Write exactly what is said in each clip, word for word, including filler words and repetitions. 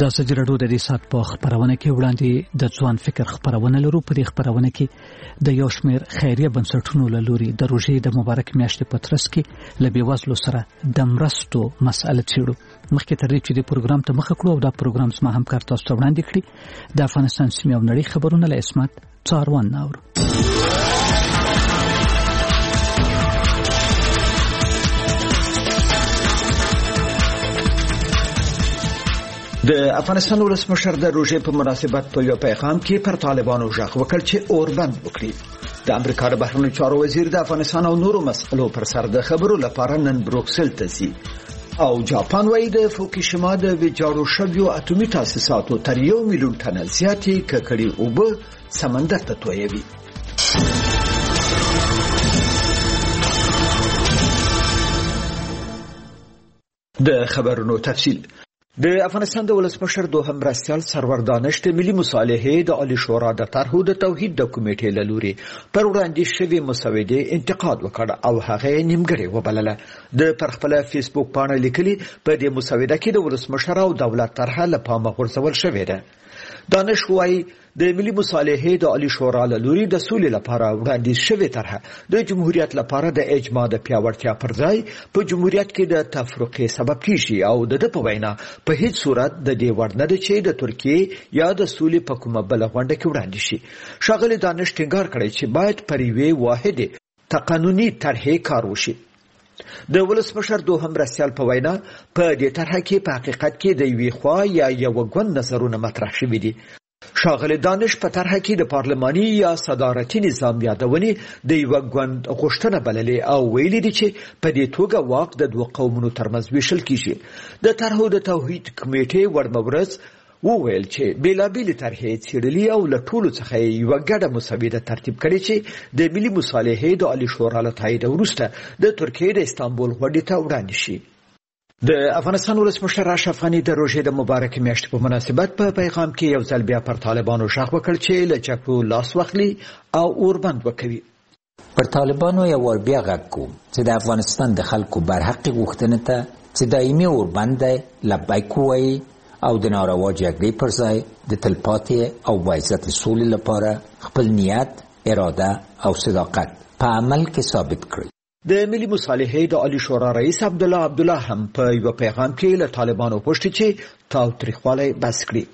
د ازادي راډیو د دې سات په خبرونه کې وړاندې د ځوان فکر خبرونه لرو. په دې خبرونه کې د یو شمېر خیریه بنسټونو له لوري د روژې د مبارک میاشتې په ترڅ کې له بېوزلو سره د مرستو مسأله څېړو. مخکې تر دې چې د پروګرام ته مخه کړو او دا پروګرام زما همکار تاسو ته وړاندې کړي د افغانستان سیمې او نړۍ خبرونه له اسمت څاروان ناورو. د افغانستان ولسمشر د روژې په مناسبت په یو پیغام کې پر طالبانو غږ وکړ چې اوربند وکړي. د امریکا د بهرنیو چارو وزیر د افغانستان او نورو مسئلو پر سر د خبرو لپاره نن بروکسل ته ځي. او جاپان وايي د فوکوشیما د ویجاړو شویو اټومي تاسیساتو تر یو میلیون ټنه زیاتې ککړې اوبه سمندر ته تویوي. د خبرونو تفصیل. د افغانستان د ولسمشر دوهم مرستیال سرور دانش د ملي مصالحې د عالی شورا د طرحو د توحید د کمیټې له لوري پر وړاندې شوې مسودې انتقاد وکړ او هغه نیمګړې وبلله. د پر خپل فیسبوک باندې لیکلي په دې مسوده کې د ولسمشر او دولت طرحه له پامه غورځول شوې ده. دانش وايي د ملي مصالحې د عالی شورا له لوري د سولې لپاره وړاندې شوې طرحه د جمهوریت لپاره د اجماع د پیاوړتیا پر ځای په جمهوریت کې د تفرقې سبب کیږي او د د په وینا په هیڅ صورت د دې وړ نه ده چې د ترکیې یا د سولې په کومه بل غونډه کې وړاندې شي. ښاغلي دانش ټینګار کړی چې باید پر یوې واحده تقنوني طرحې کار وشي. د ولسمشر دوهم مرستیال په وینا په دې طرحه کې په حقیقت کې د یوې خوا یا یو ګوند نظرونه مطرح شوي دي. ښاغلي دانش په طرحه کې د پارلماني یا صدارتي نظام یادونې د یو ګوند غوښتنه بللې او ویلي دي چې په دې توګه واک د دوه قومونو ترمنځ ویشل کیږي. د طرحو د توحید کمیټې ورمورز وویل چې بیلابېلې طرحې څېړلي او له ټولو څخه یوه ګډه مسوده ترتیب کړې چې د ملي مصالحې د عالی شورا له تایید وروسته د ترکیې د استانبول غونډې ته وړاندې شي. د افغانستان ولسمشر اشرف غني د روژې د مبارک میاشتې په مناسبت په پیغام کې یو ځل بیا پر طالبانو غږ وکړ چې له جګړو لاس واخلي او اوربند وکوي. پر طالبانو یو ور بیا غږ کوم چې د افغانستان د خلکو برحق غوښتنې ته چې دایمي اوربند لبیک وایي او د ناروا جګړې پر ځای د تلپاتې او باعزت سولې لپاره خپل نیت، اراده او صداقت په عمل کې ثابت کړي. د ملي مصالحې د عالی شورا رئیس عبدالله عبدالله هم په یو پیغام کې له طالبانو غوښتي چې تاوتریخوالی بس کړي.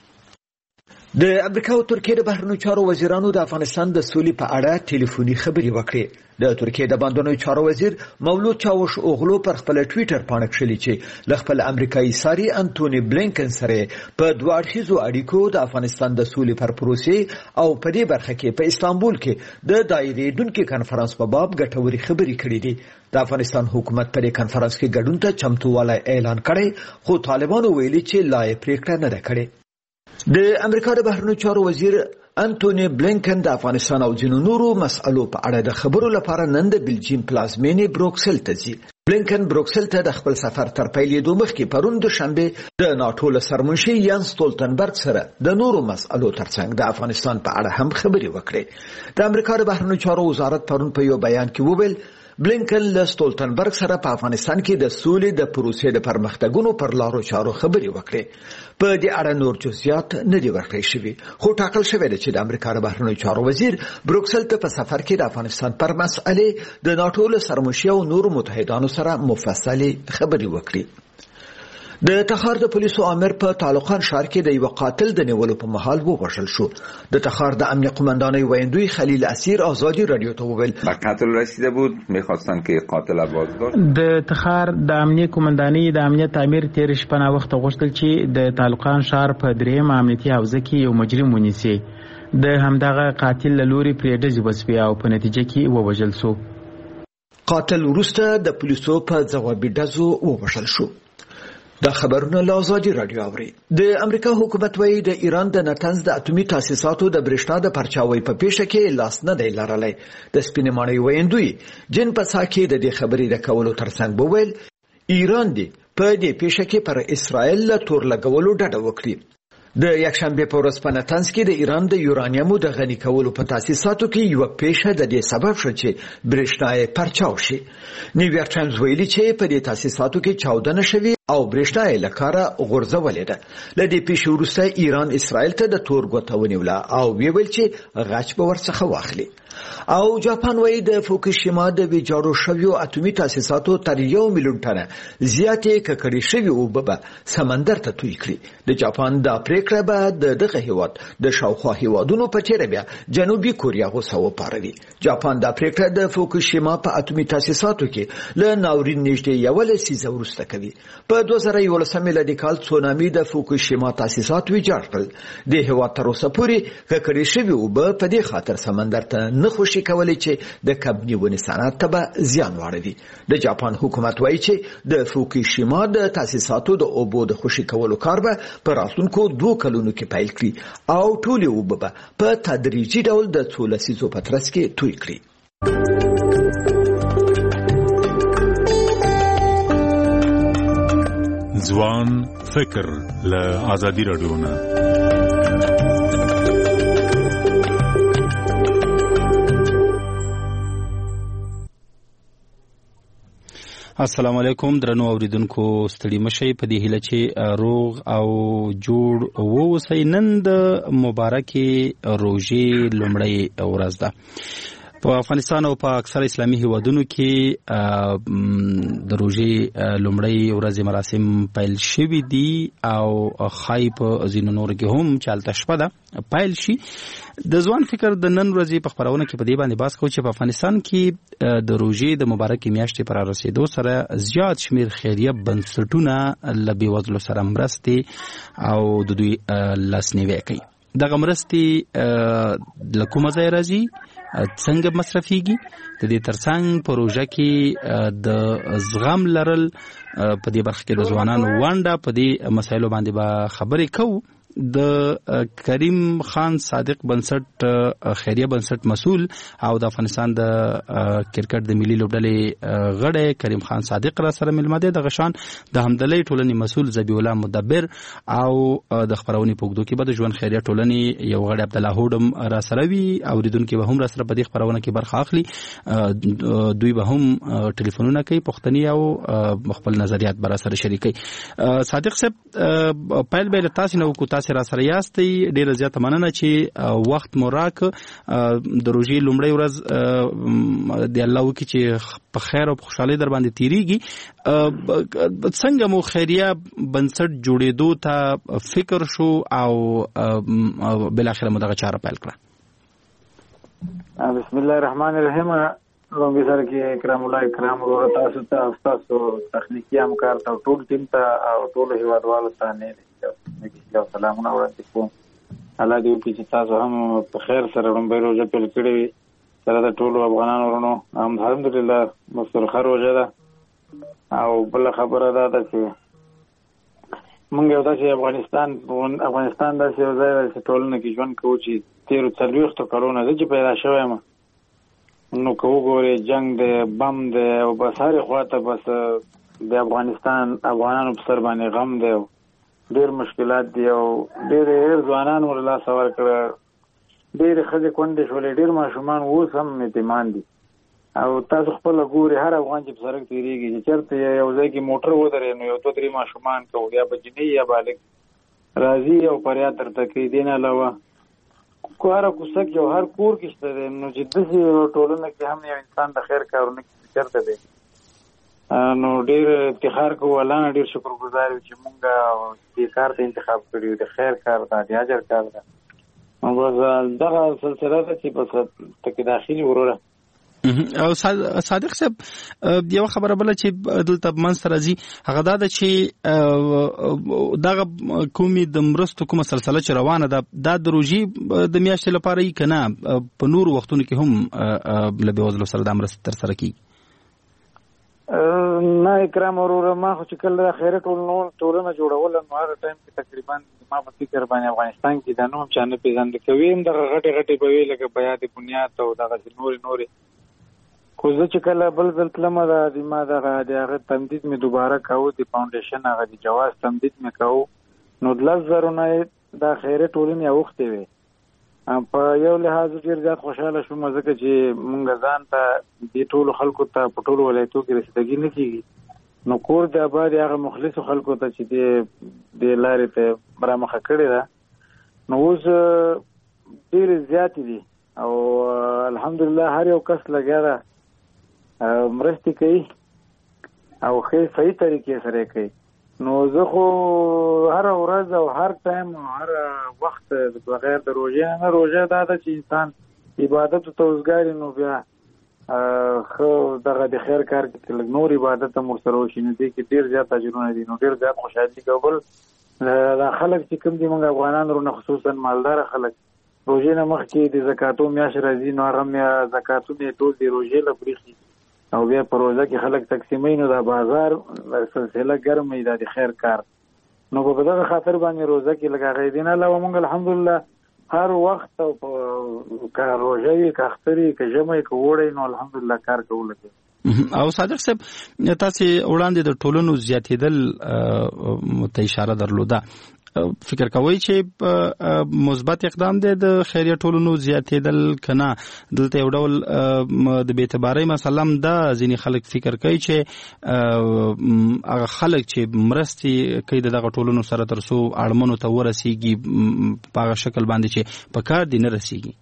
د امریکا او ترکیې د بهرنیو چارو وزیرانو د افغانستان د سولې په اړه ټلیفوني خبرې وکړې. د ترکیې د بهرنیو چارو وزیر مولود چاوش اوغلو پر خپل ټویټر باندې کړلي چې له خپل امریکایي ساري انټونی بلینکن سره په دوه اړخیزو اړیکو د افغانستان د سولې پر پروسې او په دې برخه کې په استانبول کې د دایریدونکو کانفرنس په باب ګټوري خبرې کړې دي. د افغانستان حکومت په دې کانفرنس کې ګډون ته چمتووالی اعلان کړی خو طالبانو ویلي چې لا یې پریکړه نه ده کړې. د امریکا د بهرنیو چارو وزیر انټونی بلینکن د افغانستان او ځینو نورو مسألو په اړه د خبرو لپاره نن د بلجیم پلازمینې بروکسل ته ځي. بلینکن بروکسل ته د خپل سفر تر پیلېدو مخکې پرون دوشنبه د ناټو له سرمنشي یانس سټولټنبرګ سره د نورو مسألو ترڅنګ د افغانستان په اړه هم خبرې وکړې. د امریکا د بهرنیو چارو وزارت پرون په یو بیان کې وویل بلینکن له سټولټنبرګ سره په افغانستان کې د سولې د پروسې د پرمختګونو پر لارو چارو خبرې وکړې. په دې اړه نور جزئیات نه دي ورکړل شوي خو ټاکل شوی دی چې د امریکا د بهرنیو چارو وزیر بروکسل ته په سفر کې د افغانستان پر مسئلې د ناټو له سرمشي او نورو متحدانو سره مفصلې خبرې وکړي. د تخار د پولیسو آمر په تعلقان ښار کې د یو قاتل د نیولو په مهال ووژل شو. د تخار د امنیه قماندانۍ ویندوی خلیل اسیر آزادی رادیو ته وویل به قتل رسیده بود، می‌خواستن که قاتل بازداشت. د تخار د امنیه قماندانۍ د امنیت امیر تیر شپه نا وخت غوښتل چې د تعلقان ښار په دریم امنیتي حوزه کې یو مجرم ونیسي. د همدغه قاتل له لوري پرې ډزې وسوې او په نتیجه کې ووژل شو. قاتل وروسته د پولیسو په ځوابي ډزو ووژل شو. دا خبرونه له آزادي رادیو اوري. د امریکا حکومت وايي د ایران د نتنز د اټومي تاسیساتو د برېښنا د پرچاوي په پیښه کې لاس نه دی لرلی. د سپینې ماڼۍ ویندوی جن پسا کې د دې خبرې د کولو ترڅنګ وویل ایران دی په دې پیښه کې پر اسرائیل له تور لګولو ډډه وکړي. د یکشنبه په ورځ په نتنز کې د ایران د یورانیمو د غني کولو په تاسیساتو کې یو پیښه د دې سبب شو چې برېښنا یې پرچاو شي. نیویارک ټایمز ویلي چې په دې تاسیساتو کې چاودنه شوې او برېښنا یې له کاره غورځولې ده. له دې پیښې وروسته ایران اسرائیل ته د تور ګوته ونیوله او ویې ویل چې غچ به ورڅخه واخلي. او جاپان وایي د فوکوشیما د ویجاړو شویو اتومي تاسیساتو تر یو میلیون ټنه زیاتې ککړې شوې اوبه به سمندر ته توی کړي. د جاپان دا پریکړه به د دغه هیواد د شاوخوا هیوادونو په څیر بیا جنوبي کوریا غوسه وپاروي. جاپان دا پریکړه د فوکوشیما په اتومي تاسیساتو کې له ناورین نږدې یو لسیزه وروسته کوي. په دوه زره یولس میلادي کال سونامي د فوکوشیما تاسیسات ویجاړ کړل. د هیواد تر اوسه پورې ککړې شوې اوبه په دې خاطر سمندر ته نه خوشي کولی چې د کب نیونې صنعت ته به زیان واړوي. د جاپان حکومت وایي چې د فوکوشیما د تاسیساتو د اوبو د خوشي کولو کار به په راتلونکو دوه کلونو کې پیل کړي او ټولې اوبه به په تدریجي ډول د څو لسیزو په ترڅ کې توی کړي. ځوان فکر له آزادي رادیو نه. السلام علیکم درنو اوریدونکو، ستړي مشئ په دې هیله چې روغ او جوړ ووسئ. نن د مبارکې روژې لومړۍ ورځ ده. په افغانستان او په اکثر اسلامي هیوادونو کې د روژې لومړۍ ورځې مراسم پیل شوي دي او خای په ځینو نورو کې هم چې هلته شپه ده پیل شي. د ځوان فکر د نن ورځې په خپرونه کې په دې باندې بحث کوو چې په افغانستان کې د روژې د مبارکې میاشتې پر رسیدو سره زیات شمیر خیریه بنسټونه له بېوزلو سره مرستې او د دوی لاسنیوی کوي. دغه مرستې له کومه ځای راځي، څنګه مصرفيږي؟ د دې ترڅنګ په روژه کې د زغم لرل په دې برخه کې د ځوانانو ونډه په دې مسایلو باندې به خبرې کوو. د کریم خان صادق بنسټ خیریه بنسټ مسؤل او د افغانستان د کرکټ د ملي لوبډلې غړی کریم خان صادق را سره ملمه ده. د غشان د همدلۍ ټولنې مسؤل ذبیح الله مدبر او د خبرونې په اوږدو کې به د ژوند خیریه ټولنې یو غړی عبدالله هوډم را سره وي. اوریدونکي به هم را سره په دې خبرونه کې برخه اخلي. دوی به هم ټلیفونونه کوي، پوښتنې او خپل نظریات به را سره شریکوي. صادق صاحب، پیل به له تاسو نه وکړو. تاسو را سره یاستئ، ډیره زیاته مننه چې وخت مو راک. د روژې لومړۍ ورځ د الله وکړي چې په خیر او په خوشحالۍ در باندې تیریږي. څنګه مو خیریه بنسټ جوړېدو ته فکر شو او بالاخره مو دغه چاره پیل کړه؟ بسم الله الرحمن الرحیم. لومبي سره کې کرام الله کرام ورو تاسو ته تاسو تخنیکی همکار ته ټول ټیم ته او ټول هیوادوالو ته نه یو سلامونه وړاندې کوم. الله دې وکړي چې تاسو هم په خیر سره لومبي روژه پیل کړې وي. سره د ټولو افغانانو ورونو الحمدلله مسترخه روژه ده. او بل خبره دا ده چې موږ یو داسې افغانستان افغانستان داسې یو ځای دی چې ټولنه کې ژوند کوو چې تېرو څلوېښتو کلونه زه چې پیدا شوی یم نو که وګورې جنګ دی، بم دی او بس هرې خوا ته بس د افغانستان افغانانو په سر باندې غم دی او ډېر مشکلات دي او ډېر ډېر ځوانان ور لاسه ورکړه، ډېرې ښځې کونډې شولې، ډېر ماشومان اوس هم یتیمان دي. او تاسو خپله ګورئ هر افغان چې په سړک تېرېږي چې چېرته یو ځای کې موټر ودرې نو یو دوه درې ماشومان که یا به جنۍ یا بالغ راځي او فریاد درته کوي. دې نه علاوه هره کوڅه کې او هر کور کې شته دی. نو چې داسې ټولنه کې هم یو انسان د خیر کارونه کې چېرته دی نو ډېر افتخار کوو. الله نه ډېر شکر ګزار یو چې مونږ دې کار ته انتخاب کړي یو، د خیر کار ده، د اجر کار ده. نو بس دغه سلسله ده چې بس ټکې داخلي وروره. او صادق صاحب، یو خبره بله چې دلته منځته راځي هغه دا ده چې دغه کومې د مرستو کومه سلسله چې روانه ده دا د روژې د میاشتې لپاره یي که نه په نورو وختونو کې هم له بېوزلو سره دا مرستې ترسره کېږي؟ نه اکرام وروره، ما خو چې کله خیري ټولنه جوړوله نو هغه ټایم کې تقریبا ما په فکر باندې افغانستان کې دا نوم چا نه پېژانده کوي هم دغه غټې غټې به وي لکه بیاد بنیاد او دغسې نورې نورې. خو زه چې کله بل ځل تلمه د ما دغه د هغه تمدید مې دوباره کوو، د فاونډیشن هغه د جواز تمدید مې کوو نو لس زرو نه دا خیري ټولنې اوښتې وې. په یو لحاظ ډېر زیات خوشحاله شوم ځکه چې مونږ ځان ته دې ټولو خلکو ته په ټولو ولایتو کې رسیدګي نه کېږي نو کور د آباد هغه مخلص خلکو ته چې د د لارې ته برامخه کړی ده نو اوس ډېر زیات دي او الحمدلله هر یو کس لګیا ده مرستې کوي او ښه صحیح طریقې سره کوي. نو زه خو هر ورځ او هر ټایم او هر وخت بغیر د روژې نه روژه دا ده چې انسان عبادت ته وزګاري نو بیا خو دغه د خیر کار کې لږ نور عبادت هم ورسره وشي نو دې کې ډېر زیات اجرونه دي نو ډېر زیات خوشحالي کوي. بل دا خلک چې کوم دي موږ افغانان ورونه خصوصا مالدار خلک روژې نه مخکې د زکاتو میاشت راځي نو هغه میا زکاتونه ټول د روژې له پریخي او بیا په روژه کې خلک تقسیموي نو دا بازار سلسله ګرمه دا د خیر کار نو په دغه خاطر باندې روژه کې لږ هغې دي نه علاوه موږ الحمدلله هر وخت او که روژه وي که اختر وي که ژمی که اوړی نو الحمدلله کار کوو. او صادق صاحب تاسې وړاندې د ټولنو زیاتېدل ته اشاره درلوده فکر کوئ چې مثبت اقدام دی د خیریه ټولنو زیاتېدل که نه دلته یو ډول د بې اعتبارۍ مسله هم ده ځینې خلک فکر کوي چې هغه خلک چې مرستې کوي د دغه ټولنو سره تر څو اړمنو ته ورسیږي په هغه شکل باندې چې په کار دي نه رسیږي.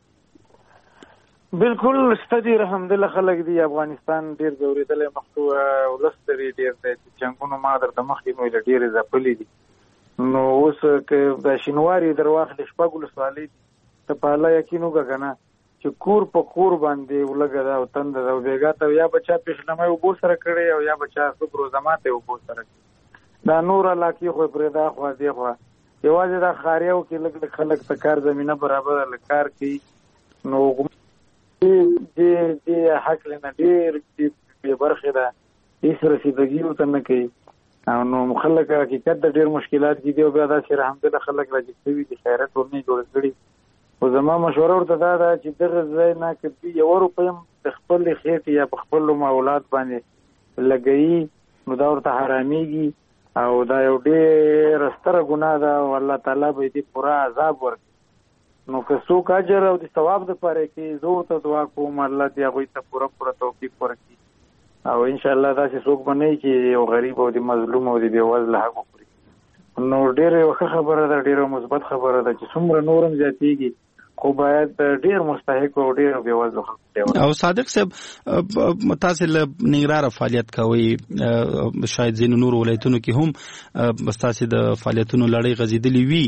بالکل ستدي الحمدلله خلک دی افغانستان ډیر ځورېدلی مخکې ولس لري ډیر دی جنګونو ما درته مخکې مو له ډېرې ځپلي دي نو اوس که د شینواري در واخلې شپږ ولسوالۍ دي ته په الله یقین وکړه که نه چې کور په کور باندې ولګه ده او تنده ده او بېګا ته یا به چا پېشلمی اوبو سره کړی او یا به چا څوک روزما ته اوبو سره کړي دا نور علاقې خو پرې دا خوا دې خوا یوازې دا ښاریو کې لږ لږ خلک ته کار زمینه برابره لږ کار کوي نو دې دې حق نه ډېر بې برخې ده هېڅ رسیدګي ورته نه کوي او نو خلک حقیقت د ډېر مشکلات کې دي او بیا داسې الحمدلله خلک راجذب شوي دي خیرات ټولنې جوړې کړي خو زما مشوره ورته دا ده چې دغه ځای نه که دوی یوه روپۍ هم د خپلې خېټې یا په خپلو اولاد باندې لګوي نو دا ورته حرامېږي او دا یو ډېره ستره ګناه ده او الله تعالی به دې پوره عذاب ورکړي نو که څوک اجر او د ثواب دپاره کې زه ورته دعا کوم الله دې هغوی ته پوره پوره توفیق ورکړي او انشاءالله داسې څوک به نه وي چې یو غریب او د مظلوم او د بېوزله حق وخوري نو ډېره یوه ښه خبره ده ډېره مثبت خبره ده چې څومره نور هم زیاتېږي خو باید ډېر مستحق او ډېر بېوزلو خلکو. او صادق صاحب تاسې له ننګرهاره فعالیت کوئ شاید ځینو نورو ولایتونو کې هم ستاسې د فعالیتونو لړۍ غځېدلې وي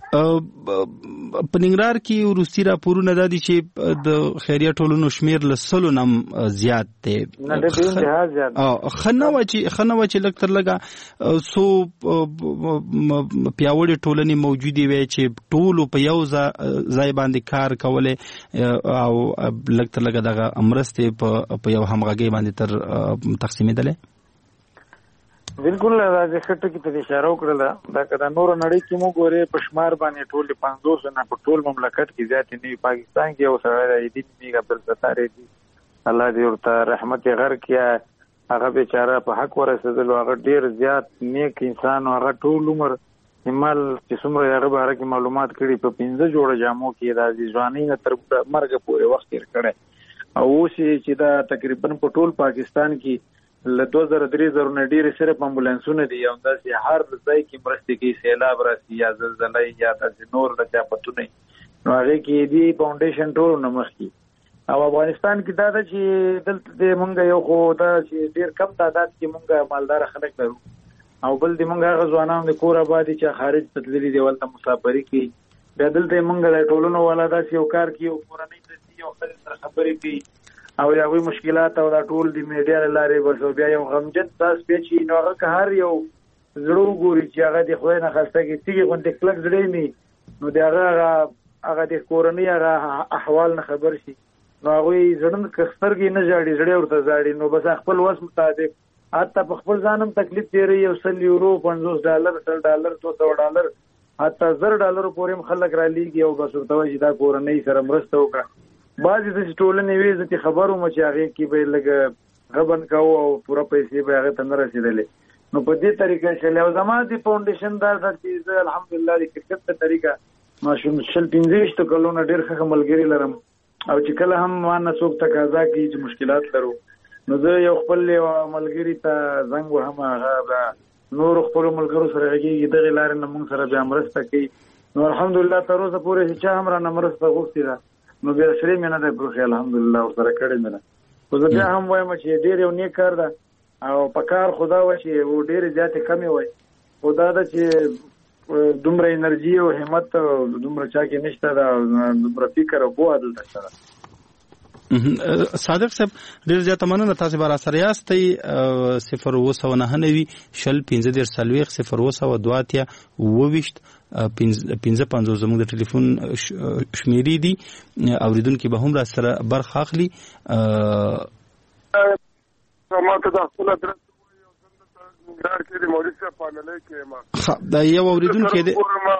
په ننګرهار کې وروستي راپورونه دا دي چې د خیریه ټولنو شمېر له سلو نه هم زیات دی ښه نه وه چې لږ تر لږه څو پیاوړې ټولنې موجودې وی چې ټولو په یو ځای باندې کار کولی او لږ تر لږه دغه مرستې په یو همغږۍ باندې تر تقسیمېدلی. بالکل دا چې ښه ټکي ته اشاره وکړله دا که د نورو نړۍ کې مو ګورې په شمار باندې ټول د پنځوسو نه په ټول مملکت کې زیاتې نه وي. پاکستان کې یو سړی دی ایدین میګ عبدالستار دی الله دې ورته رحمت غر کړي هغه بیچاره په حق ورسېدلو هغه ډېر زیات نیک انسان او هغه ټول عمر مال چې څومره هغه باره کې معلومات کړي په پنځه جوړه جامو کې دا د ځوانۍ نه تر مرګه پورې وخت تېر کړی او اوس چې دا تقریبا په ټول پاکستان کې له دوه زره درې زره نه ډېرې صرف امبولانسونه دي او همداسې هر ځای کې مرستې کوي سیلاب راسي یا زلزله یا داسې نور د چا پتونه نو هغې کې دي فاونډیشن ټولو نه مخکې او افغانستان کې دا ده چې دلته د مونږ یو خو دا چې ډېر کم تعداد کې مونږ مالداره خلک لرو او بل د مونږ هغه ځوانان د کور آبادي چې خارج ته تللي دي ولته مسافري کوي بیا دلته مونږ د ټولنو والا داسې یو کار کوي او کورنۍ ته ځي او ښځې سره خبرې کوي او د هغوی مشکلات او دا ټول د میډیا له لارې بس بیا یو غمجن ساس پیچي نو هغه که هر یو زړه وګوري چې هغه د خدای نه خواسته کې تیږې غوندې کلک زړی وي نو د هغه هغه د کورنۍ هغه احوال نه خبر شي نو هغوی زړه که سترګې نه ژاړي زړی ورته ژاړي نو بس خپل وس مطابق حتی په خپل ځان هم تکلیف تېروي یو سل یورو پنځوس ډالر سل ډالر څو سوه ډالر حتی زر ډالرو پورې هم خلک رالیږي او بس ورته وایي چې دا کورنۍ سره مرسته وکړه. بعضې داسې ټولنې وې زه چې خبر وم چې هغې کې به یې لږ غبن کوو او پوره پیسې به هغې ته نه رسېدلې نو په دې طریقه چلې او زما د فاونډیشن دا ده چې زه الحمدلله د کرکټ په طریقه ماشوم شل پنځه ویشتو کلونه ډېر ښه ملګري لرم او چې کله هم ما نه څوک تقاضا کوي چې مشکلات لرو نو زه یو خپل ملګری ته زنګ وهم، هغه نور خپل ملګرو سره غږیږي دغه لارې نه موږ سره بیا مرسته کوي. نو الحمدلله تر اوسه پورې هیڅ هم را نه مرسته غوښتې ده، نو بیا سړی مې نه دی پروښی الحمدلله ورسره کړې مې ده. خو زه بیا هم وایم چې ډېر یو نیک کار ده او په کار خدا وه چې ډېرې زیاتې کمې وای، خو دا ده چې دومره انرژي او همت دومره چا کې نشته ده، دومره فکر او پوهه دلته شته ده. صادق صاحب ډېر زیاته مننه، تاسو به راسره یاستئ. صفر اوه سوه نهه نوي شل پنځه دېرش څلوېښت صفر اوه سوه دوه اتیا اووه ویشت پنځه پنځوس زموږ د ټلیفون شمیرې دي، اورېدونکي به هم راسره برخه اخلي. دا یو اورېدونکی دی.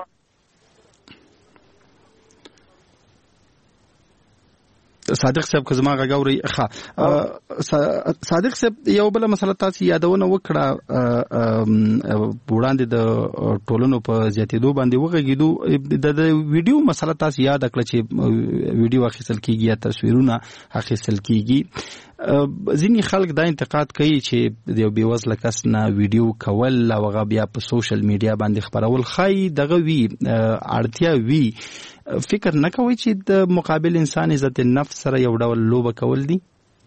صادق صاحب که زما غږ اورئ. ښه صادق صاحب یو بله مسله تاسې یادونه وکړه، وړاندې د ټولنو په زیاتېدو باندې وغږېدو، د ویډیو مسله تاسې یاد کړه چې ویډیو اخیستل کېږي یا تصویرونه اخیستل کېږي. ځینې خلک دا انتقاد کوي چې د یو بېوزله کس نه ویډیو کول او هغه بیا په سوشل میډیا باندې خپرول ښایي دغه وي اړتیا وي. فکر نه کوئ چې د مقابل انسان عزت نفس سره یو ډول لوبه کول دي؟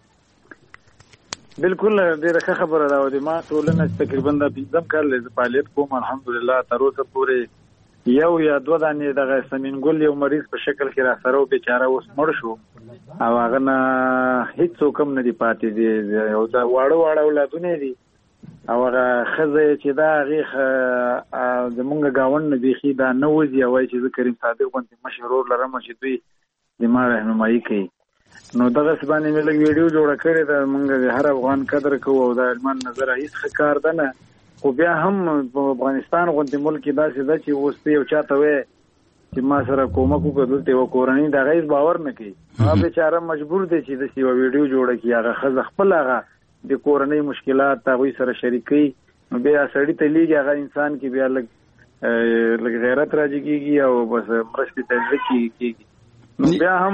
بالکل ډېره ښه خبره ده. او د ما ټولنه تقریبا د پنځم کال زه فعالیت کوم، الحمدلله تر اوسه پورې یو یا دوه دانې دغه سمین ګل یو مریض په شکل کې را سره و، بیچاره اوس مړ شو او هغه نه هېڅ څوک هم نه دي پاتې دي، او دا واړه واړه اولادونه دي او هغه ښځه چې دا هغې زمونږ ګاونډ نه بیخي دا نه وځي او وایي چې زه کریم صادق غوندې مشر ورور لرم چې دوی د ما رهنمایي کوي. نو دغسې باندې مې لږ ویډیو جوړه کړې ده. موږ د هر افغان قدر کوو او دا من نظره هېڅ ښه کار ده نه، خو بیا هم په افغانستان غوندې ملک کې داسې ده چې اوس ته یو چا ته وایې چې ما سره کومک وکړه دلته یوه کورنۍ د هغه هېڅ باور نه کوي. هغه بېچاره مجبور دی چې داسې یوه ویډیو جوړه کړي، هغه ښځه خپل هغه د کورنۍ مشکلات هغوی سره شریکوي. نو بیا سړي ته لیږي هغه انسان کې بیا لږ لږ غیرت راجګېږي او بس مرستې ته زړه کېږي. نو بیا هم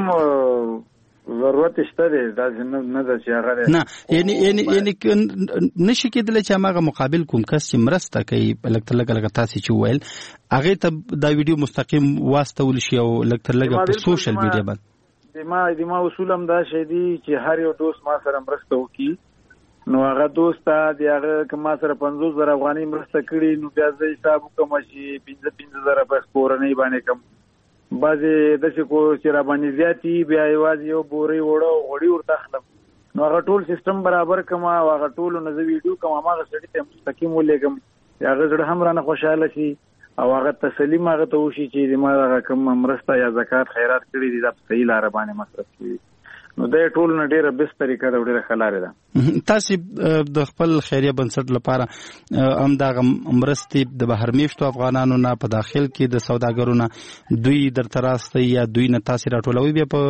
ضرورت شته دی، داسې نه ده چې هغه نه یعنې یعنې یعنې نشي کېدلی چې هماغه مقابل کوم کس چې مرسته کوي لږ تر لږه لکه تاسې چې وویل هغې ته دا ویډیو مستقیم واستول شي او لږ تر لږه په سوشل میډیا باندې د ما د ما اصول هم دا شی دی چې هر یو دوست ما سره مرسته وکړي، نو هغه دوست ته د هغه که ما سره پنځوس زره افغانۍ مرسته کړي نو بیا زه حساب وکړم چې پنځه پنځه زره په کورنۍ باندې کړم. بعضې داسې کو چې را باندې زیات وي بیا یوازې یو بورۍ اوړه او غوړي ورته اخلم، نو هغه ټول سیسټم برابر کړم او هغه ټولو نه زه ویډیو کړم، هماغه سړي ته مستقیم ولېږم چې هغه زړه هم رانه خوشحاله شي او هغه تسلیم هغه ته وشي چې ما هغه کوم مرسته یا زکات خیرات کړي دي دا په صحیح لاره باندې مصرف کړي. نو دا ټول نه ډیره بیس طریقه ده، ډیره ښه لاره ده. تاسې د خپل خیریه بنسټ لپاره هم دغه مرستې د بهر میشتو افغانانو نه په داخل کې د سوداګرو نه دوی درته راستئ یا دوی نه تاسې راټولوئ بیا په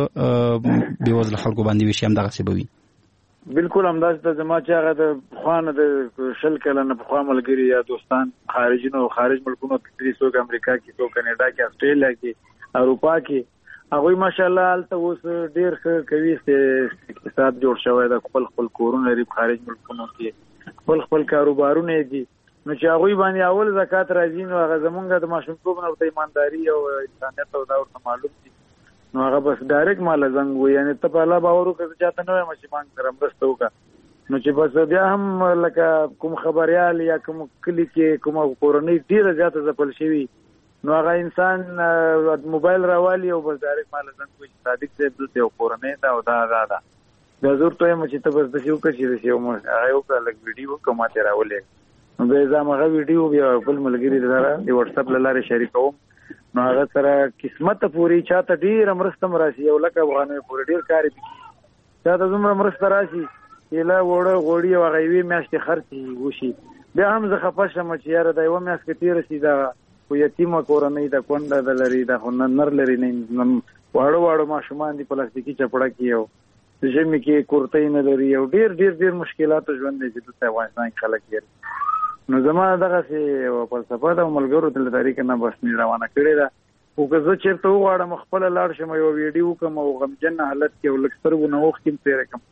بېوزله خلکو باندې ویشي همدغسې به وي؟ بالکل همداسې ده. زما چې هغه د پخوا نه د شل کاله نه پخوا ملګري یا دوستان خارجي نه خارج ملکونو کې څوک امریکا کې څوک کاناډا کې اسټرالیا کې اروپا کې هغوی ماشاءالله هلته اوس ډېر ښه کوي، اقتصاد جوړ شوی ده، خپل خپل کورونه لري په خارج ملکونو کې، خپل خپل کاروبارونه یې دي. نو چې هغوی باندې اول زکات راځي نو هغه زمونږ د ماشومتوب نه ورته ایمانداري او انسانیت او دا ورته معلوم دي، نو هغه بس ډایرکټ ماله زنګ وي، یعنې ته په الله باور وکړه زه چاته نه وایم چې ما سره مرسته وکړه. نو چې بس بیا هم لکه کوم خبریال یا کوم کلي کې کومه کورنۍ ډېره زیاته ځپل شوي نو هغه انسان موبایل راوالي او بس ډایرکټ ماله زنګ وي چې صادق صاحب دلته یو کورنۍ ده او دا هغه ده. بیا زه ورته وایم چې ته بس داسې وکړه چې داسې یو هغه یې وکړه لږ ویډیو وکړه ما ته یې راولېږه. نو بیا زه هماغه ویډیو بیا بل ملګري سره د وټساپ له لارې شریکوم، نو هغه سره قسمته پورې چاته ډېره مرسته م راشي، یو لک افغانۍ پورې ډېر کار یې پکې چاته دومره مرسته راشي کیله وړه غوړي او هغه یوې میاشتې خرڅ وشي، بیا هم زه خفه شم چې یاره دا یوه میاشت که تېره شي دا خو یتیمه کورنۍ ده، کونډه ده لري، دا خو نر لري نه واړه واړه ماشومان دي پلاستیکي چپړه کې او ژمي کې کورتۍ نه لري او ډېر ډېر ډېر مشکلاتو ژوند دی چې دلته افغانستان کې خلک لري. نو زما دغسې یوه فلسفه ده او ملګرو ته له طریقې نه بس مې روانه کړې ده. خو که زه چېرته وغواړم خپله لاړ شم یوه ویډیو وکړم او غمجن حالت کې او لږ سترګو نه اوښکې م تېره کړم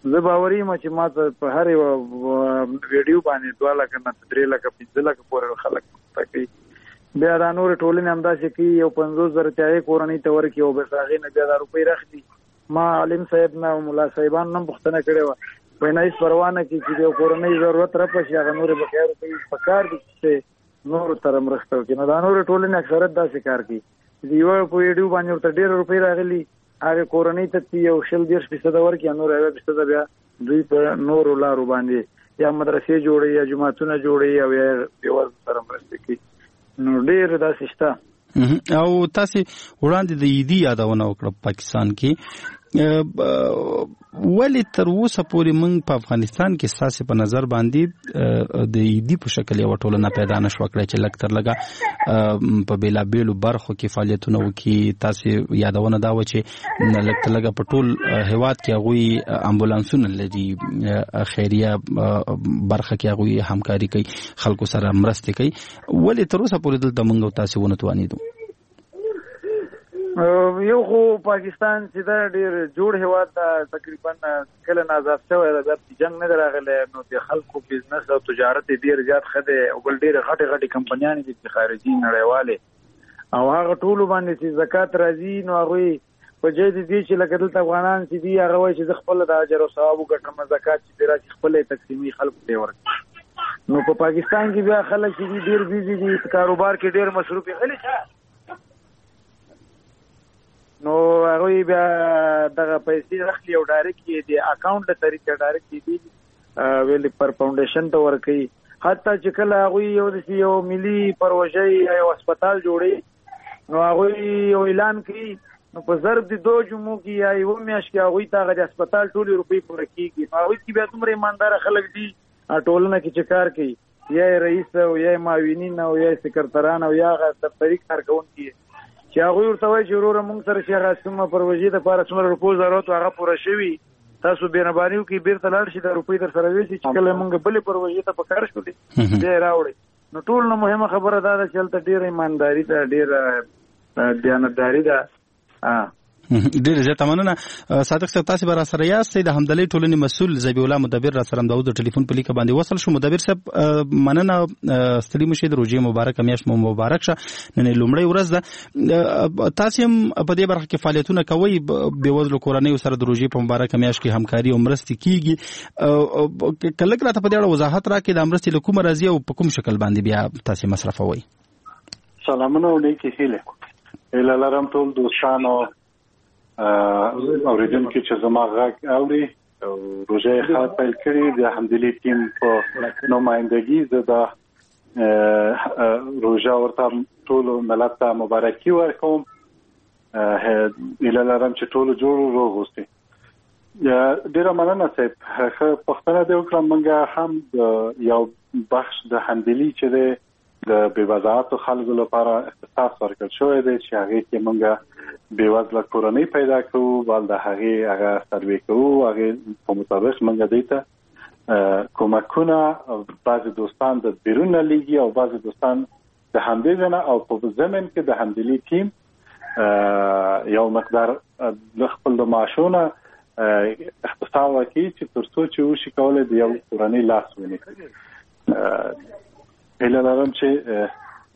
زه باوري یم چې ما ته په هر یو ویډیو باندې دوه لکه نه درې لکه پنځه لکه پورې خلک کوي. بیا دا نور ټولنې همداسې کوي، یو پنځوس زره چایې کورنۍ ته ورکړي او بس هغې نه بیا دا روپۍ راخلي. ما عالم صاحب نه ملا صاحبان نه هم پوښتنه کړې وه، وایي نه هېڅ پروا نه کړي چې د یو کورنۍ ضرورت رپشي هغه نورې بقایا روپۍ پکار دي چې نورو سره مرسته وکړي. نو دا نورې ټولنې اکثرت داسې کار کوي چې یوه په ویډیو باندې ورته ډېره روپۍ راغلي، هغې کورنۍ ته یو شل دېرش فیصده ورکړي، نور یوه فیصده بیا دوی په نورو لارو باندې یا مدرسې جوړوي یا جوماتونه جوړوي او یا بېوزلو سره مرستې کوي. نو ډېر داسې شته. او تاسې وړاندې د عیدي یادونه وکړه پاکستان کې، ولې تر اوسه پورې موږ په افغانستان کې ستاسې په نظر باندې د عیدي په شکل یوه ټولنه پیدا نه شوه کړی چې لږ تر لږه په بېلابېلو برخو کې فعالیتونه وکړي؟ تاسې یادونه دا وه چې لږ تر لږه په ټول هېواد کې هغوی امبولانسونه لري، خیریه برخه کې هغوی همکاري کوي، خلکو سره مرستې کوي. ولې تر اوسه پورې دلته موږ او تاسې ونه توانېدو؟ یو خو پاکستان چې دا ډېر جوړ هېواد ده، تقریبا کله نه آزاد شوی ده، بیا جنګ نه دی راغلی، نو د خلکو بزنس او تجارت یې ډېر زیات ښه دی، او بل ډېرې غټې غټې کمپنیانې دي چې خارجي نړیوالې، او هغه ټولو باندې چې زکات راځي نو هغوی په جای د دې چې لکه دلته افغانان چې دي هغه وایي چې زه خپله د اجر او ثواب وګټم، زکات چې پرې راشي خپله یې تقسیمي خلکو ته یې ورکړي. نو په پاکستان کې بیا خلک چې دي ډېر بیزي دي، په کاروبار کې ډېر مصروف دي، غلي شه نو هغوی بیا دغه پیسې اخلي او ډایرکټ یې د اکاونټ له طریقې ډایرکټ یې دي ویلې پر فاونډیشن ته ورکوي. حتی چې کله هغوی یو داسې یو ملي پروژه یا یو هسپتال جوړوي نو هغوی یو اعلان کوي، نو په ضرب د دو جمعو کې یا یوه میاشت کې هغوی ته هغه د هسپتال ټولې روپۍ پوره کېږي. نو هغوی کې بیا دومره ایمانداره خلک دي ټولنه کې چې کار کوي، یا یې رئیس او یا یې معاونین او یا یې سکرتران او یا هغه دفتري کارکوونکي چې هغوی ورته وایي چې وروره موږ سره چې هغه څومره پروژې دپاره څومره روپو ضرورت و هغه پوره شوي، تاسو مهرباني وکړئ بیرته لاړ شي، دا روپۍ در سره یوسئ چې کله موږ بلې پروژې ته په کار شولې بیا یې راوړئ. نو ټول نه مهمه خبره دا ده چې هلته ډېره ایمانداري ده، ډېره دیانتداري ده. ډېر زیاته مننه. صادق صاحب تاسې به را سره یاستئ، د همدلۍ ټولنې مسؤل ذبیح الله مدبر را سره همدا اوس د ټلیفون په لیکه باندې وصل شو. مدبر صاحب مننه، ستړي مه شئ، د روژې مبارکه میاشت مو مبارک شه، نن یې لومړۍ ورځ ده. تاسې هم په دې برخه کې فعالیتونه کوئ، بېوزلو کورنیو سره د روژې په مبارکه میاشت کې همکاري او مرستې کېږي. که لږ راته په دې اړه وضاحت راکړئ، دا مرستې له کومه راځي او په کوم شکل باندې بیا تاسې مصرفوئ؟ سلامونه او نیکې هیلې. هیله لرم ټول دوستانو اوریدونکو چې زما غږ اوري او روژه ښه پیل کړې، د همدلۍ ټیم په نمایندګي زه د روژه ورته ټولو ملت ته مبارکي ورکوم. هیله لرم چې ټولو جوړ روغ اوسئ. ډېره مننه صاحب. ښه پوښتنه دې وکړه. موږ هم یو بخش د همدلۍ چې دی د بېوزعاتو خلکو لپاره اختصاص ورکړل شوی دی چې هغې کې موږ بېوزله کورنۍ پیدا کوو، بل د هغې هغه سروې کوو، هغې په مطابق موږ دوی ته کومکونه، بعضې دوستان د بیرون نه لیږي او بعضې دوستان د همدې ځای نه، او په ضمن کې د همدلۍ ټیم یو مقدار د خپل د معاشونه اختصاص ورکوي چې تر څو چې وشي کولی د یو کورنۍ لاس ونیسي. هیله لرم چې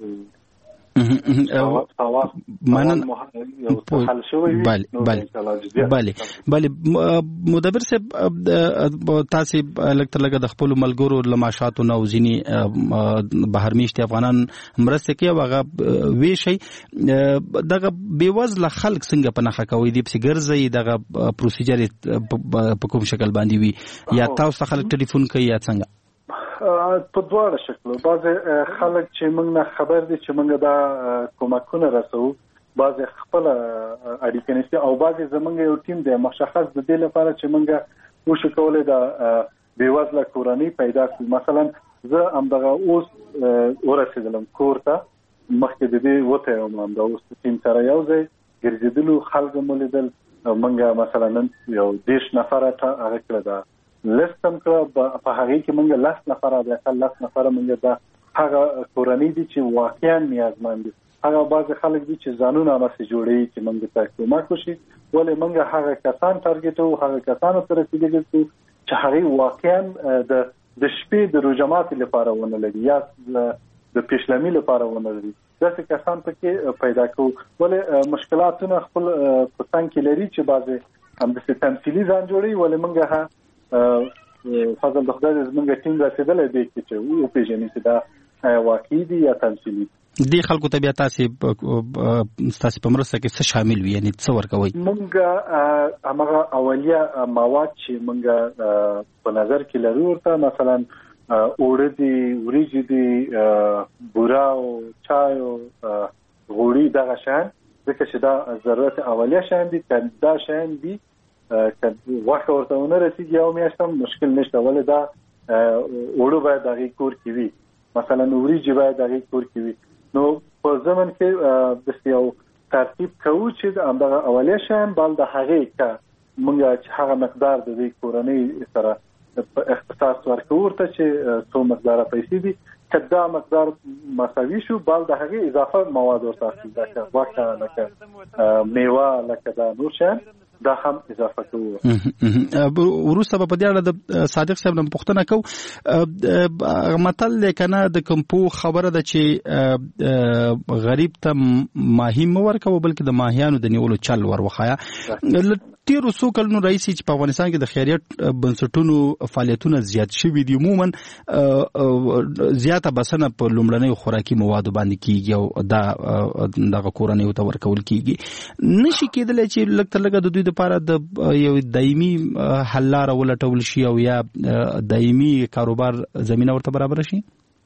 بله بله مدبر صاحب، تاسې لږ تر لږه د خپلو ملګرو له معاشاتو نه او ځینې بهر میشتي افغانان مرستې کوي او هغه ویشئ. دغه بېوزله خلک څنګه په نښه کوئ؟ دې پسې ګرځئ، دغه پروسیجر په کوم شکل باندې وي؟ یا تاسو ته خلک ټلیفون کوي یا څنګه؟ په دواړه شکلو. بعضې خلک چې موږ نه خبر دي چې موږ دا کومکونه رسوو، بعضې خپله اړیکه نیسي، او بعضې زموږ یو ټیم دی مشخص د دې لپاره چې موږ وشو کولی د بېوزله کورنۍ پیدا کړو. مثلا زه همدغه اوس ورسېدلم کور ته، مخکې د دې وتی یم، همدا اوس ټیم سره یو ځای ګرځېدلو، خلک مو لیدل. موږ مثلا نن یو دېرش نفره هغه کړه ده لست هم کړه، په هغې کې موږ لس نفره د اقل لس نفره موږ د هغه کورنۍ دي چې واقعا نیازمند دي. هغه بعض خلک دي چې ځانونه ماسه جوړي چې موږ ته کومک وشي ولې موږ هغه کسان ټارګټ او هغه کسانو سره رسیدګي چې هغه واقعا د د شپې د روزمات لپاره ونه لري یا د پیشلمي لپاره ونه لري داسې کسان پکې پیدا کوو ولې مشکلاتونه خپل پسند کې لري چې بعض هم د تمثيلي ځان جوړي ولې موږ ها فضل د خدای زمونږ ټیم رسیدلې دی چې او پیژنې چې دا واقعي دي یا تمثيلي دي خلکو ته بیا تاسو تاسو په مرسته کې څه شامل وي یعنی څه ورکوي موږ هغه اولیه مواد چې موږ په نظر کې لرو ورته مثلا اوړه دي وریجې دي بورا او چای او غوړي دغه شان ځکه چې دا ضرورت اولیه شان دي دا شان دي چې واخه ورته ونه رسیږي او میاشتم مشکل نشته ولې دا اوړه باید دغه کور کې وي مثلا وریجې باید دغه کور کې وي نو په زمن کې د یو ترتیب کوو چې همدغه اولیه شان بل د هغه کا موږ چې هغه مقدار د دې کورنۍ سره اختصاص ورکوو ته چې څو مقدار پیسې دي کدا مقدار مساوي شو بل د هغه اضافه مواد ورته اخلي واکه لکه میوه لکه دا نور شان دا هم اضافه کوو ورسته په دې اړه د صادق صاحب نن پوښتنه کو متل لیکنه د کمپو خبره ده چې غریب ته ماهی مور کوي بلکې د ماهیانو د نیولو چل ور وخایا تیرو سو کلونو رئیس چې په افغانستان کې د خیریت بنسټونو فعالیتونه زیات شوي دي عموما زیاته بسنه په لومړنۍ خوراکي موادو باندې کیږي او دا دغه کورنۍ ته ورکول کیږي نشي کېدلی چې لږ تر لږه د دوی لپاره د یو دایمي حل لاره ولټول شي او یا دایمي کاروبار زمينه ورته برابر شي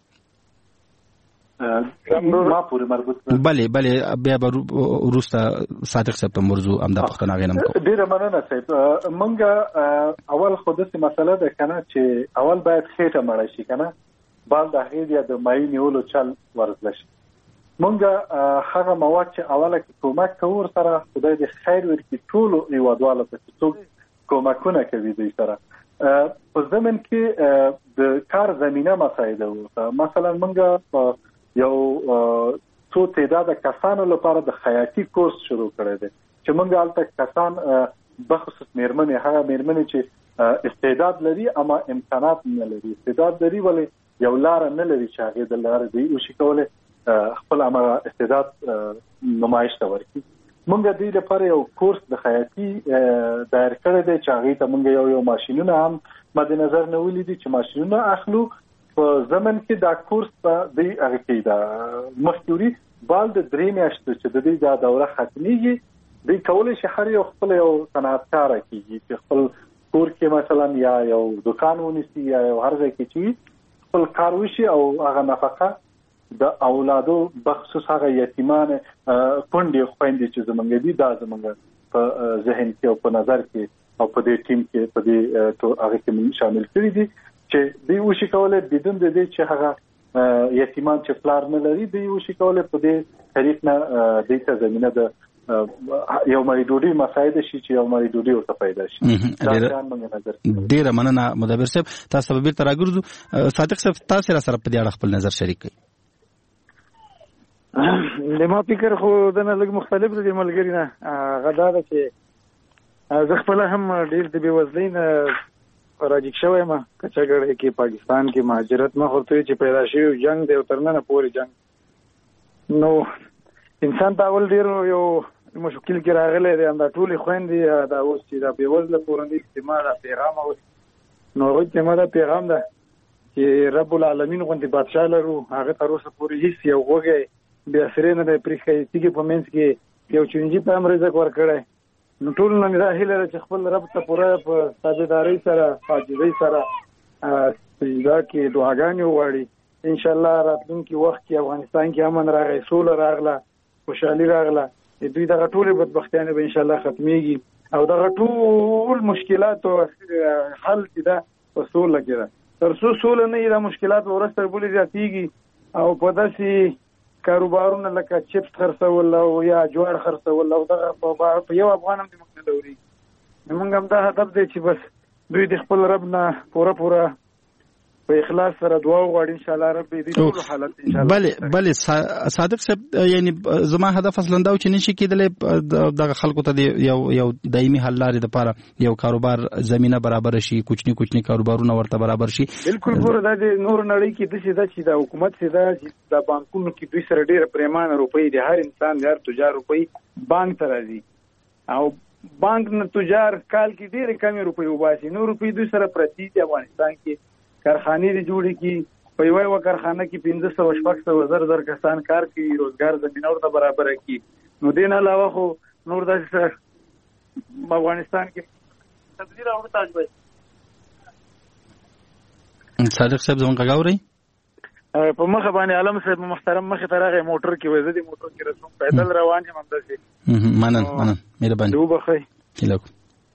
ما پوری مربوط بله بله بیا وروسته صادق صاحب ته موضوع امدا پښتنه غنم کو ډیره مننه صاحب مونږ اول خو د مسله ده کنه چې اول باید خېټه مړ شي کنه بل د هغې یا د مای نیولو چل ورزل شي مونږ هغه مواد چې اوله کې کومک کوو سره خدای دې خیر ورکړي ټول ایوادواله ته څوک کومکونه کوي دوی سره په زمن کې د کار زمينه مسایل وو مثلا مونږ یو څو تعداد کسانو لپاره د خیاطي کورس شروع کړی دی چې موږ البته کسان بخصوص میرمنې هغه میرمنې چې استعداد لري اما امکانات نه لري استعداد لري ولې یو لار نه لري چې هغه د لار دی او شي کوله خپل اما استعداد نمایش ته ورکړي موږ د دې لپاره یو کورس د خیاطي دایر کړی دی چې هغه ته موږ یو یو ماشينونه هم مد نظر نه ولې دي چې ماشينونه اخلو په زمن کې دا کورس په دې هغه کې دا مخکوري بال د درې میاشتې چې د دې دا دوره ختميږي د کولې شهر یو خپل یو صنعتکار کیږي چې خپل کور کې مثلا یا یو دکان ونیسي یا یو هر ځای کې چې خپل کار وشي او هغه نفقه د اولادو بخصوص هغه یتیمان کونډې خويندې چې زمونږ دي دا زمونږ په ذهن کې او په نظر کې او په دې ټیم کې په دې تو هغه کې شامل کړی دي چې دی وشي کوله بدون د دې چې هغه یتیمان چې پلار نه لري دی وشي کوله په دې طریق نه د ته زمينه د یو مې ډوډۍ مساعده شي چې یو مې ډوډۍ او ته پیدا شي دا ځان موږ نظر ډیر مننه مدبر صاحب تاسو به بیرته راګرځو صادق صاحب تاسو را سره په دې اړه خپل نظر شریک کړئ لما فکر خو دنه لږ مختلف دي ملګری نه غدا ده چې زه خپل هم ډیر د بیوزلین راجیک شوی ما کچاګړې کې پاکستان کې مهاجرت ما ورته چې پیدا شي جنگ دی او ترنه پوري جنگ نو انسان دا ول ډیر یو مشکل کې راغلی دی دا ټول خويندې دا اوس چې دا بیوزله کورنۍ اجتماع دا پیغام او نو غوښتل ما دا پیغام ده چې رب العالمین غوندي بادشاہ لرو هغه تر اوسه پوري هیڅ یو وګي بیا سره نه پرېخې چې په منځ کې یو چونجي په امر رزق ورکړي نو ټول نه راهله چې خپل رب ته پوره په تابعداري سره فاجدي سره سجدا کې دعاګانې وغواړي ان شاء الله راتلونکي وخت کې افغانستان کې امن راغی سوله راغله خوشحالي راغله دوی دغه ټول بدبختیانه به ان شاء الله ختميږي او دغه ټول مشکلات او حل کړه په سوله کې تر څو سوله نه دا مشکلات ورسته بولې زیاتېږي او په داسې کاروبارونه لکه چپس خرڅول او یا جوار خرڅول او دغه په یو افغان هم د مخ نه لوري موږ هم دا هدف دی چې بس دوی د خپل رب نه پوره پوره په اخلاص سره دعا وغواړي ان شاء الله رب دې ټول حالت ان شاء الله. بله بله صادق صاحب یعنی زما هدف اصلا دا چې نشي کېدل د خلکو ته یو یو دایمي حل لارې لپاره یو کاروبار زمينه برابر شي، کوچني کوچني کاروبارونه ورته برابر شي. بالکل ګوره دا د نور نړۍ کې د شي د حکومت سي دا د بانکونو کې دوی سره ډېر پریمانه روپۍ د هر انسان د هر تجار روپۍ بانک ته راځي او بانک نه تجار کال کې ډېر کمی روپۍ وباسي، نو روپۍ دوی سره پرتی دي. افغانستان کې کارخانې دي جوړې کی، په یو یو کارخانه کې پنځه سوه شپږ سوه زر زر کسان کار کوي، روزګار زمینه ورته برابر کی. نو دې نه علاوه خو نور داسې افغانستان کې تبدیل راوړ تاج وای. صادق صاحب زمونږ غاوري په مخه باندې عالم صاحب محترم مخه ترغه موټر کې وای، زه دې موټر کې رسوم پیدل روان یم همداسې. منن منن مهرباني دوه بخي کله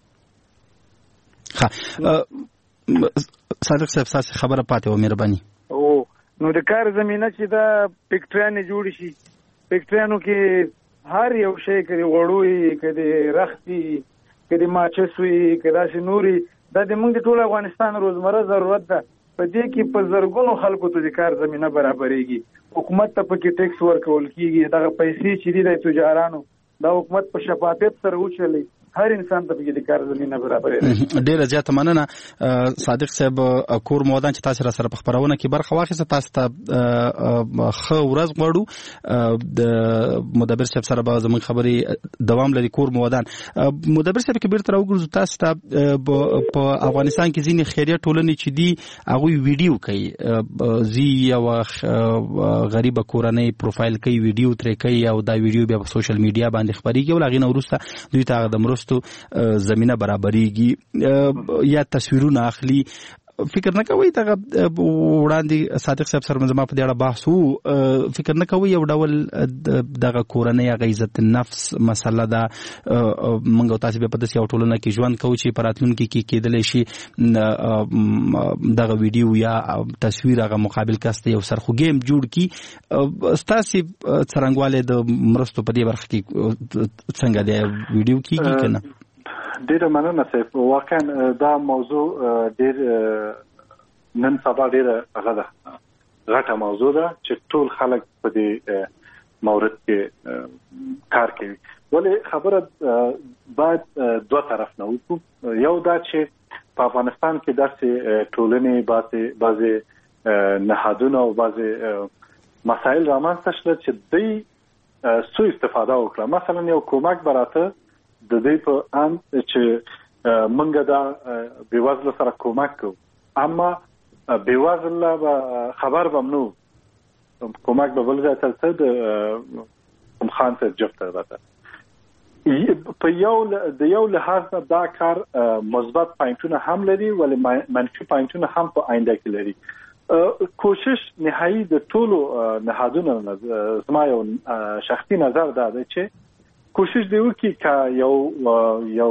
ها صادق صاحب تاسو خبره پاتې و مهرباني. او نو د کار زمينه چې دا فیکټریانه جوړ شي، فیکټریانو کې هر یو شی کړي وړوي کړي رختي کړي ماچسوي کړي نوري دا د موږ ټول افغانستان روزمره ضرورت ده. په دې کې په زرګونو خلکو ته د کار زمينه برابرېږي، حکومت ته پکې ټیکس ورکول کیږي، دا پیسې چې دي د تجارانو دا حکومت په شفافیت سره وچلي، هر انسان ته په دې کار زمينه برابرې. ډیره زیاته مننه صادق صاحب. کور مودان چې تاسو را سره په خبرونه کې برخه واخیسته، تاسو ته خو ورځ غواړو د مدبر صاحب سره به زموږ خبرې دوام لري. کور مودان مدبر صاحب کې بیرته راوګرځو، تاسو ته په افغانستان کې ځینې خیریه ټولنې چې دي هغه ویډیو کوي، زی او غریب کورنۍ پروفایل کوي، ویډیو ترې کوي او دا ویډیو بیا په سوشل میډیا باندې خبريږي او هغه وروسته دوی ته د مرستو زمينه برابرېږي یا تصویرونه اخلي. فکر نه کوي دا وړاندې صادق صاحب سره زما په دې اړه بحث وو، فکر نه کوي یو ډول دغه کورنۍ هغه عزت النفس مسله ده. موږ تاسو به په داسې یو ټولنه کې ژوند کوو چې په راتلونکي کې کېدلی شي دغه ویډیو یا تصویر هغه مقابل کس ته یو سرخوږی جوړ کړي. ستاسو څرنګوالی د مرستو په دې برخه کې څنګه دی، ویډیو کېږي که نه؟ ډیره مننه صاحب. واقعا دا موضوع ډیر نن سبا ډیره هغه ده غټه موضوع ده چې ټول خلک په دې مورد کې کار کوي. ولې خبره باید دوه طرف نه وکړو. یو دا چې په افغانستان کې داسې ټولنې بعضې بعضې نهادونه او بعضې مسایل رامنځته شول چې دوی سوء استفاده وکړه. مثلا یو کومک براته د دې په ان چې منګه دا بیوازله سره کومک کو، اما بیوازله به خبر بمنو کومک به بل ځای ته د کوم خان ته جفته راته په یو د یو لحاظ دا کار مثبت پوینټونه هم لري ولې منفي پوینټونه هم په آینده کې لري. کوشش نهایی د ټولو نهادونو زما یو شخصي نظر دا دی چې کوشش دی وکړي که یو یو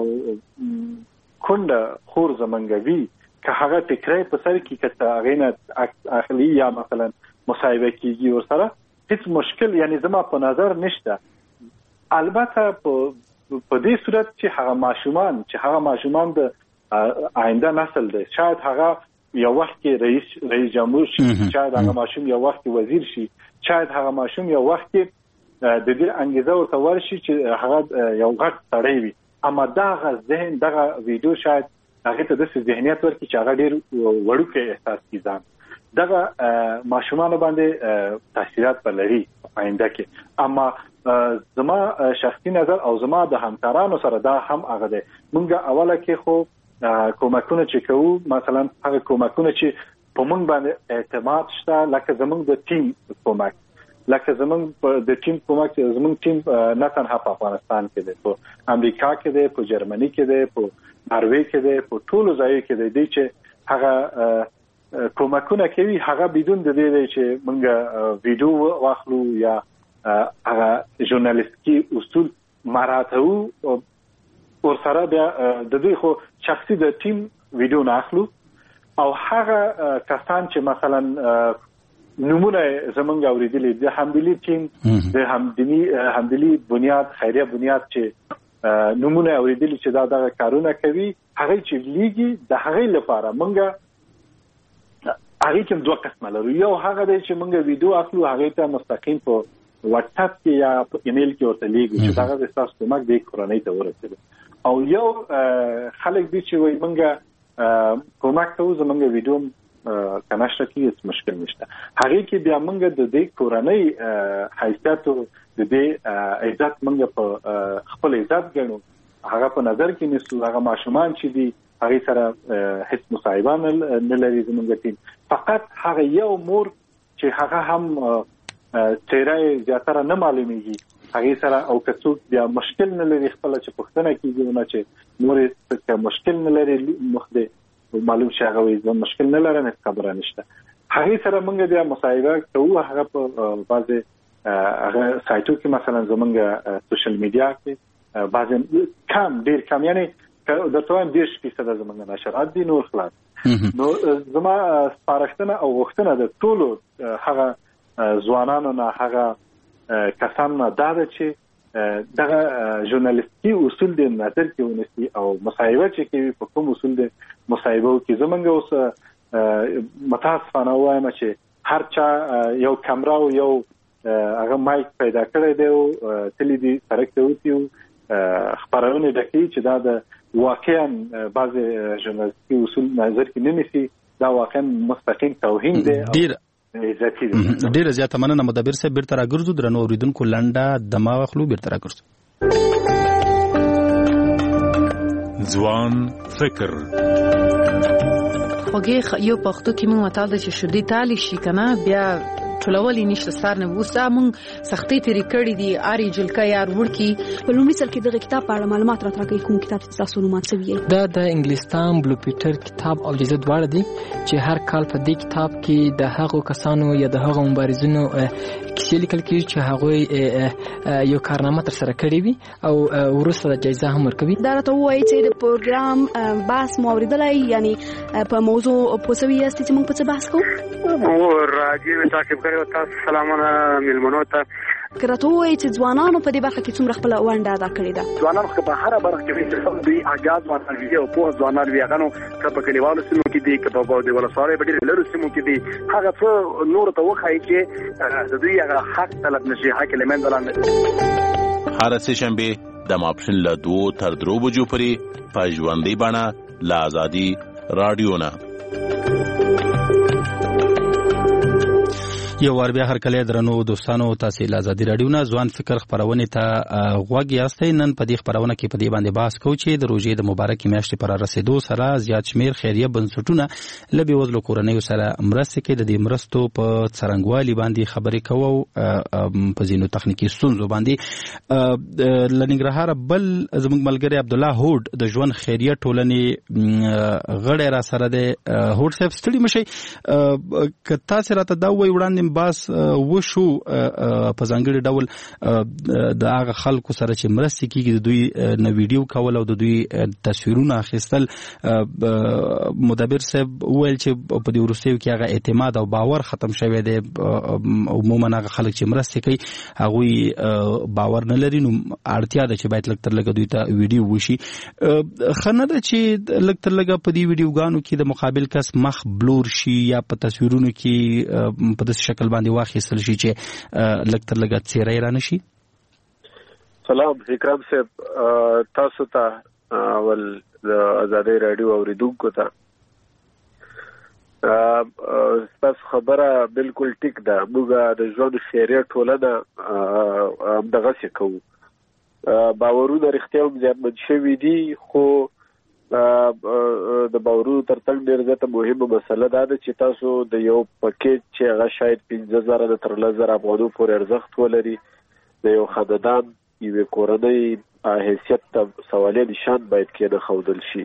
کونډه خور زمونږوي که هغه ټکری په سر کې که هغې نه اخلي یا مثلا مصاحبه کېږي ورسره هیڅ مشکل یعنی زما په نظر نشته. البته په دې صورت چې هغه ماشومان چې هغه ماشومان د آینده نسل دی، شاید هغه یو وخت کې رئیس رئیس جمهور شي، شاید هغه ماشوم یو وخت کې وزیر شي، شاید هغه ماشوم یو وخت کې د دې انګیزه ورته ورشي چې هغه یو غټ سړی وي، اما دغه ذهن دغه ویډیو شاید هغه ته د ذهنیت ورکړي چې هغه ډیر وړوکی احساس کړي ځان. دغه ماشومان باندې تاثیرات بلري آینده کې. اما زما شخصي نظر او زما د همکارانو سره دا هم هغه دی، مونږ اوله کې خو کومکونه چې کوو مثلا هغه کومکونه چې په مونږ باندې اعتماد شته، لکه زمونږ د ټیم کومک، لکه زمونږ د ټیم کومک زمونږ ټیم نه تنها په افغانستان کې دی، په امریکا کې دی، په جرمني کې دی، په ناروې کې دی، په ټولو ځایو کې دی چې هغه کومکونه کوي. هغه بدون د دې دی چې مونږ ویډیو واخلو یا هغه ژورنالیستیکي اصول مراعاتو، ورسره بیا د دوی خو شخصي د ټیم ویډیو نه اخلو او هغه کسان چې مثلا نمونه زمونږ اوریدلي د همدلی ټیم د همدلی همدلی بنیاد خیریه بنیاد چې نمونه اوریدلي چې دا دغه کارونه کوي، هغه چې لیږي د هغه لپاره مونږ هغه کوم دوه قسمه لرو. یو هغه دی چې موږ ویډیو اخلو هغه ته مستقیم په واتس اپ کې یا په ایمیل کې ورته لیږو چې دا د تاسو کومک دی کورنۍ ته ورسېږي. او یو خلک دي چې وایي موږ کومک کوو زموږ ویډیو کناشته کې هیڅ مشکل نشته. هغه کې بیا موږ د دې کورنۍ حیثیت او د دې عزت موږ په خپل عزت ګڼو، هغه په نظر کې نیسو. هغه ماشومان چې دي هغه سره هیڅ مصاحبه نه لري زموږ ټیم. فقط هغه یو مور چې هغه هم چیرې زیاتره نه معلومیږي هغه سره او کڅوک بیا مشکل نه لري خپل چې پښتنه کیږي نو چې مور څه مشکل نه لري مخده معلوم شي هغه وي مشکل نه لري نه خبره نشته. هغه سره موږ بیا مصاحبه کوو. هغه په بعضه هغه سایټو کې مثلا زمونږ سوشل میډیا کې بعضه کم ډیر کم یعنی درته وایم ډیر فیصد زمونږ نشرات دي نور خلاص. نو زما سپارښتنه او غوښتنه د ټولو هغه ځوانانو نه هغه کسان نه دا ده چې دغه ژورنالیستي اصول د نظر کې ونیسي او مصاحبه چې کوي په کوم اصول د مصاحبه کې زمونږ اوس متاسفانه وایم چې هر چا یو کیمرا او یو هغه مایک پیدا کړی دی او تللی دی سرک ته وتی خبرونه دکې چې دا د واقعا بعض ژورنالیستي اصول نظر کې نه نیسي. دا واقعا مستقیم توهین دی. ډیر ډیر زیاته مننه مدبر صاحب. بیرته راګرځو درنو اوریدونکو لنډه دماغ خلو بیرته راګرځو. ځوان فکر خوږه یو پښتو کې مونږ متال د چې شدي تالی شي کنه بیا ټولولې نشته سار نه وسه مونږ سختي تیری کړې دي اری جلکا یار ورکی په لومړي سر کې دغه کتاب په اړه معلومات راټولوي. کوم کتاب تاسو نو مات سوي دا د انګلیستان بلو پیټر کتاب او جزء دواړه دي چې هر کال په دې کتاب کې د هغو کسانو یا د هغو مبارزینو کیسې لیکل کېږي چې هغه یو کارنامه تر سره کړې وي او ورسره د جایزه هم ورکوي. دا راته وایي چې د پروګرام بحث مو اوریدلای یعنی په موضوع په سوي است چې موږ په څه بحث کوو. او راځي تاسو کړو تاسو سلامونه ملمنو ته کراته وایي چې ځوانانو په دې برخه کې څومره خپل ونډه ادا کړې ده. ځوانانو په هر برخه کې دوی اجازه ورکړي او په ځوانان ویغانو په کلیوالو سیمو کې دي په باندې ولسوالۍ په لرو سیمو کې دي هغه څو نور ته وخایي چې د دوی هغه حق طلب نشي حق لمن دلان. هر سه شنبه د ماپشن له دوه تر درو بجو پورې په ژوندۍ باندې لا ازادي رادیو نه. یو ور بیا هر کله درنو دوستانو تاسو له ازادي رادیو نه ځوان فکر خبرونه ته غوږ یاستئ. نن په دې خبرونه کې په دې باندې بحث کوو چې د روزې د مبارکې میاشتې پر رسیدو سره زیات شمیر خیریه بنسټونه له بېوزلو کورنیو سره مرسته کوي. د دې مرستو په څرنګوالي باندې خبرې کوو په ځینو تخنیکی ستونزو باندې. لنګرهار بل زموږ ملګری عبد الله هوډ د ژوند خیریه ټولنې غړی را سره دی. هوډ صاحب ستړي مشئ که تاسو راته دا وایي وړاندې باس وشو په ځانګړي ډول د هغه خلکو سره چې مرستې کیږي د دوی نه ویډیو کول او د دوی تصویرونه اخیستل. مدبر صاحب ویل چې په دې وروستیو کې هغه اعتماد او باور ختم شوی دی. عموما هغه خلک چې مرستې کوي هغوی باور نه لري نو اړتیا ده چې باید لږ تر لږه دوی ته ویډیو وشي. ښه نه ده چې لږ تر لږه په دې ویډیوګانو کې د مقابل کس مخ بلور شي یا په تصویرونو کې په داسې شکل باندې واخیستل شي چې لږ تر لږه څیرې را نشي. سلام اکرام صاحب تاسو ته ول د ازادي رادیو اوریدونکو ته تاسو خبره بالکل ټیک ده. موږ د ژوند خیریه ټولنه دغه څه کوو. باورونه رښتیا هم زیاتمن شوي دي خو د باورونو ترڅنګ ډېر زیاته مهمه مسله دا ده چې تاسو د یو پکیج چې هغه شاید پنځه زره د تر لس زره افغانو پورې ارزښت ولري د یو خاندان یوې کورنۍ حیثیت ته سوالیه نشان باید کېنښودل شي.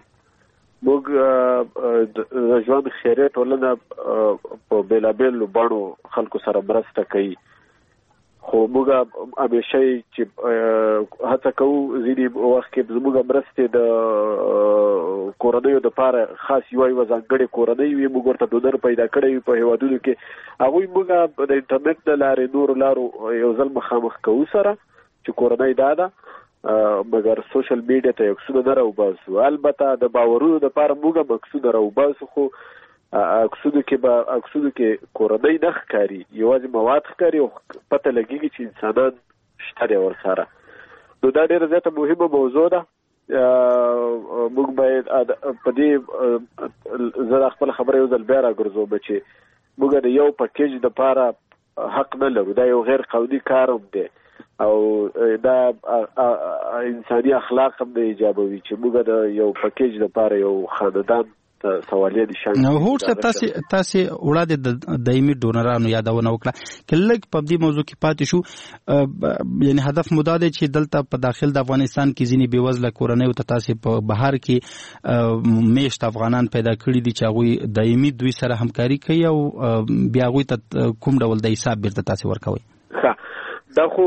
موږ د ژوند خیریه ټولنه په بېلابېلو بڼو خلکو سره مرسته کوي خو موږ همیشه چې هڅه کوو ځینې وخت کې زموږ مرستې د کورنیو دپاره خاص یوه یوه ځانګړې کورنۍ وي موږ ورته ډونر پیدا کړی وي په هېوادونو کې هغوی موږ د انټرنیټ له لارې نورو لارو یو ځل مخامخ کوو سره چې کورنۍ دا ده مګر سوشل میډیا ته عکسونه نه راوباسو. البته د باورونو دپاره موږ هم عکسونه راوباسو خو اکسودو کې به اکسودو کې کورنۍ نه ښکاري، یوازې مواد ښکاري او پته لګېږي چې انسانان شته دی ورسره. نو دا ډېره زیاته مهمه موضوع ده. موږ باید په دې زه د خپل خبره یو ځل بیا راګرځوم چې موږ د یو پکیج دپاره حق نه لرو. دا یو غیر قانوني کار هم دی او دا انساني اخلاق هم نه ایجابوي چې موږ د یو پکیج دپاره یو خاندان سوالیه دي شان. نو هوټ تاسو تاسو وړاندې د دایمي ډونرانو یادونه وکړه کله په دې موضوع کې پاتې شو، یعنی هدف مدا دی چې دلته په داخل د افغانستان کې ځینې بېوزله کورنۍ ته تاسو په بهر کې میشت افغانان پیدا کړي دي چې هغوی دایمي دوی سره همکاري کوي او بیا هغوی ته کوم ډول د حساب بیرته تاسو ورکوي. دا خو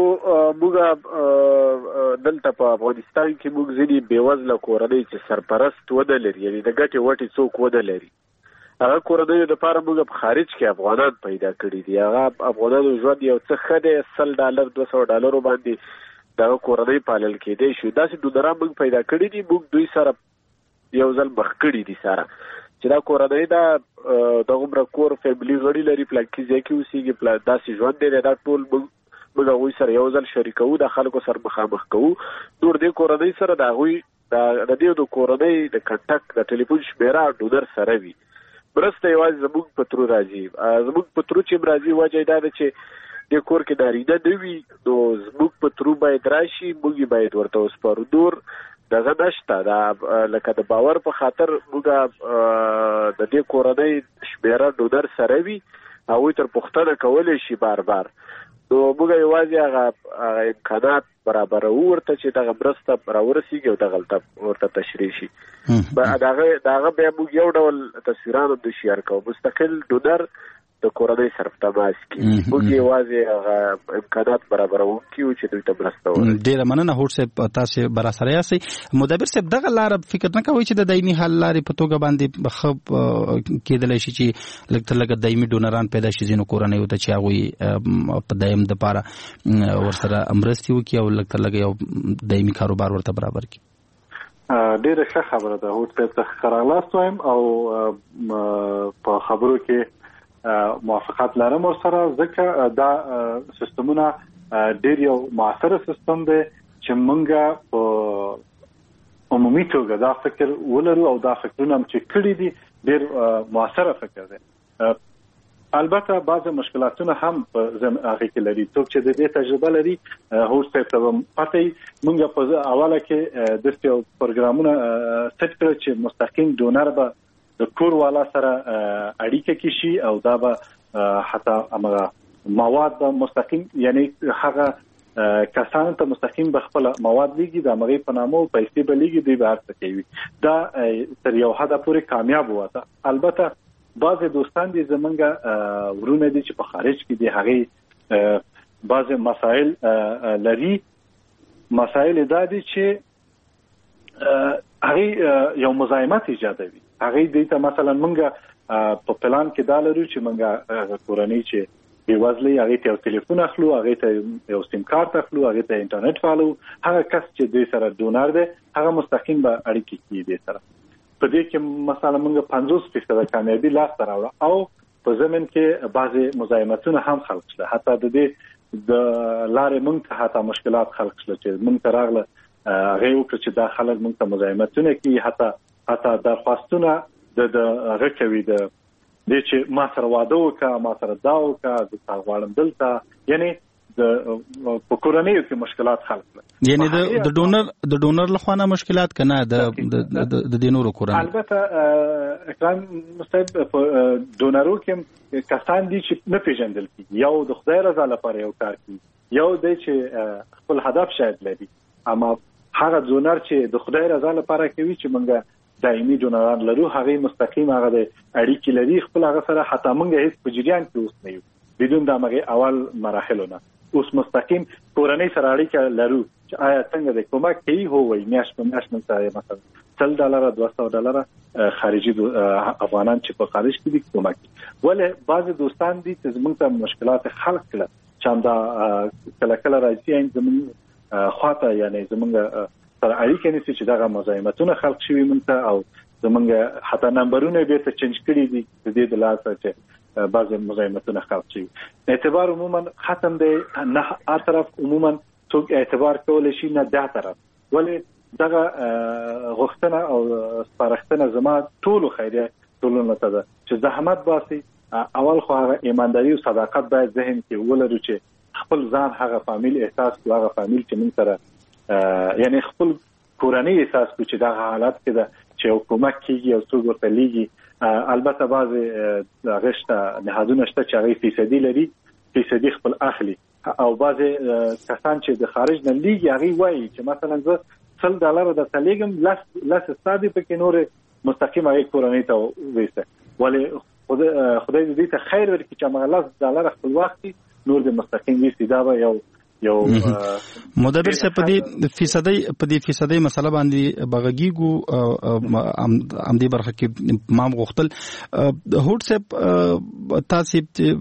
موږ دلته په افغانستان کې موږ ځینې بېوزله کورنۍ چې سرپرست ونه لري، یعنی د ګټې وټې څوک ونه لري، هغه کورنیو لپاره موږ په خارج کې افغانان پیدا کړي دي. هغه افغانانو ژوند یو څه ښه دی، سل ډالر دوه سوه ډالرو باندې دغه کورنۍ پالل کېدی شي. داسې ډونران موږ پیدا کړي دي، موږ دوی سره یو ځل مخ کړي دي سره چې دا کورنۍ دا د عمره کور فیملي غړي لري، پلانکي ځای کې اوسېږي، داسې ژوند دی. دا ټول موږ موږ هغوی سره یو ځل شریکوو، د خلکو سره مخامخ کوو. نور دې کورنۍ سره د هغوی د دې د کورنۍ د کنټکټ د ټلیفون شمیره ډونر سره وي. مرسته یوازې زموږ په ترو راځي. زموږ په ترو چې راځي وجه دا ده چې دې کور کې نارینه نه وي، نو زموږ په ترو باید راشي، موږ باید ورته وسپارو. نور دغه نشته. دا لکه د باور په خاطر موږ د دې کورنۍ شمیره ډونر سره وي، هغوی تر پوښتنه کولی شي بار بار. نو موږ یوازې هغه امکانات برابرو ورته چې دغه مرسته راورسېږي او دغلته ورته تشریح شي. د هغه بیا موږ یو ډول تصویران هم د شیر کوو. مستقل ډونر د کورنۍ سره په تماس کې موږ یوازې هغه امکانات برابروونکي یو چې دوی ته مرسته ورکړي. ډېره مننه هوټ صاحب، تاسو براسره یاستئ. مدبر صاحب دغه لاره فکر نه کوئ چې د دایمي حل لارې په توګه باندې ښه کېدلی شي چې لږ تر لږه دایمي ډونران پیدا شي ځینو کورنیو ته چې هغوی په دایم دپاره ورسره مرستې وکړي او لږ تر لږه یو دایمي کاروبار ورته برابر کړي؟ ډېره ښه خبره ده. هوټ صاحب ته ښه راغلاست وایم او په خبرو کې موافقت لرم ورسره، ځکه دا سیستمونه ډېر یو معاصره سیستم دی چې موږ په عمومي توګه دا فکر ولرو او دا فکرونه چې کړي دي ډېر معاصره فکر دی. البته بعض مشکلاتونه هم په هغې کې لري. څوک چې د دې تجربه لري، هوټ صاحب ته به پته وي، موږ په اوله کې داسې یو پروګرامونه سیټ کړل چې مستقیم ډونر به د کور والا سره اړیکه کې شي او دا به حتی هغه مواد به مستقیم، یعنی هغه کسانو ته مستقیم به خپل مواد لیږي، د هغې په نامه پیسې به لیږي، دوی به هر څه کوي. دا تر یو حده پورې کامیاب وته. البته بعضې دوستان دي زمونږ ورونه دي چې په خارج کې دي، هغې بعضې مسایل لري. مسایل دا دي چې هغې یو مزاحمت ایجادوي. هغې دې ته مثلا مونږ په پلان کې دا لرو چې مونږ کورنۍ چې بېوزله یې هغې ته یو تلیفون اخلو، هغې ته یو سیم کارت اخلو، هغې ته انټرنیټ فالو. هغه کس چې دوی سره ډونر دی هغه مستقیم به اړیکې کړي دې سره. په دې کې مثلا مونږ پنځوس فیصده کامیابي لاسته راوړه او په ضمن کې بعضې مزاحمتونه هم خلق شله. حتی د دې د لارې مونږ ته حتی مشکلات خلق شله چې مونږ ته راغله هغې وکړه چې دا خلک مونږ ته مزاحمتونه کوي، حتی حتی درخواستونه د هغه کوي د دې چې ما سره واده وکړه، ما سره دا وکړه، زه تا غواړم دلته. یعنی د په کورنیو کې مشکلات خلق کړل. یعنی د ډونر د ډونر لخوا نه مشکلات که نه د د نورو کورنیو؟ البته اکرام صاحب په ډونرو کې کسان دي چې نه پیژندل کېږي، یو د خدای رضا لپاره یو کار کوي، یو دی چې خپل هدف شاید لري. اما هغه ډونر چې د خدای رضا لپاره کوي چې موږ دایمي ډونران لرو، هغې مستقیم هغه د اړیکې لري خپل هغه سره. حتی موږ هیڅ په جریان کې اوس نه یو بدون د هغې اول مراحلو نه. اوس مستقیم کورنۍ سره اړیکه لرو چې آیا څنګه د کومک کوي. هو وایي میاشت په میاشت موږ سره مثلا سل ډالره دوه سوه ډالره خارجي افغانان چې په خارج کې دي کومک کوي. ولې بعضې دوستان دي چې زموږ ته مشکلات خلق کړه چې همدا کله کله راځي زموږ خواته، یعنی زموږ سره اړیکه نیسي چې دغه مزاحمتونه خلق شوي موږ ته او زمونږ حتی نمبرونه به ته چینج کړي دي د دې د لاسه چې بعض مزاحمتونه خاص شي. اعتبار عموما ختم دی، نه هر طرف عموما څوک اعتبار کول شي نه دا طرف، ولی دغه غوښتنه او سپارښتنه زما ټولو خیریه ټولنه ته ده چې زحمت باسي. اول خو هغه ایمانداري او صداقت باید ذهن کې ولرو چې خپل ځان هغه فامیل احساس کو، هغه فامیل چې موږ سره یعنی خپل کورنۍ احساس کو چې دا حالت کې ده چې حکومت کېږي او څوک ورته لیږي. البته بعضې غشته نهادونه شته چې هغې فیصدي لري، فیصدي خپل اخلي، او بعضې کسان چې د خارج نه لیږي هغې وایي چې مثلا زه سل ډالره درته لیږم، لس لس ستا دي پکې نورې مستقیم هغې کورنۍ ته وویسته. ولې خدای دې ته خیر ورکړي چې هماغه لس ډالره خپل واخلي، نور د مستقیم ویسي. دا به یو یو مدبر صاحب په دې فیصدي په دې فیصدي مسله باندې بغږیږو ام دې برخه کې مام غوښتل هوټ صاحب تاسو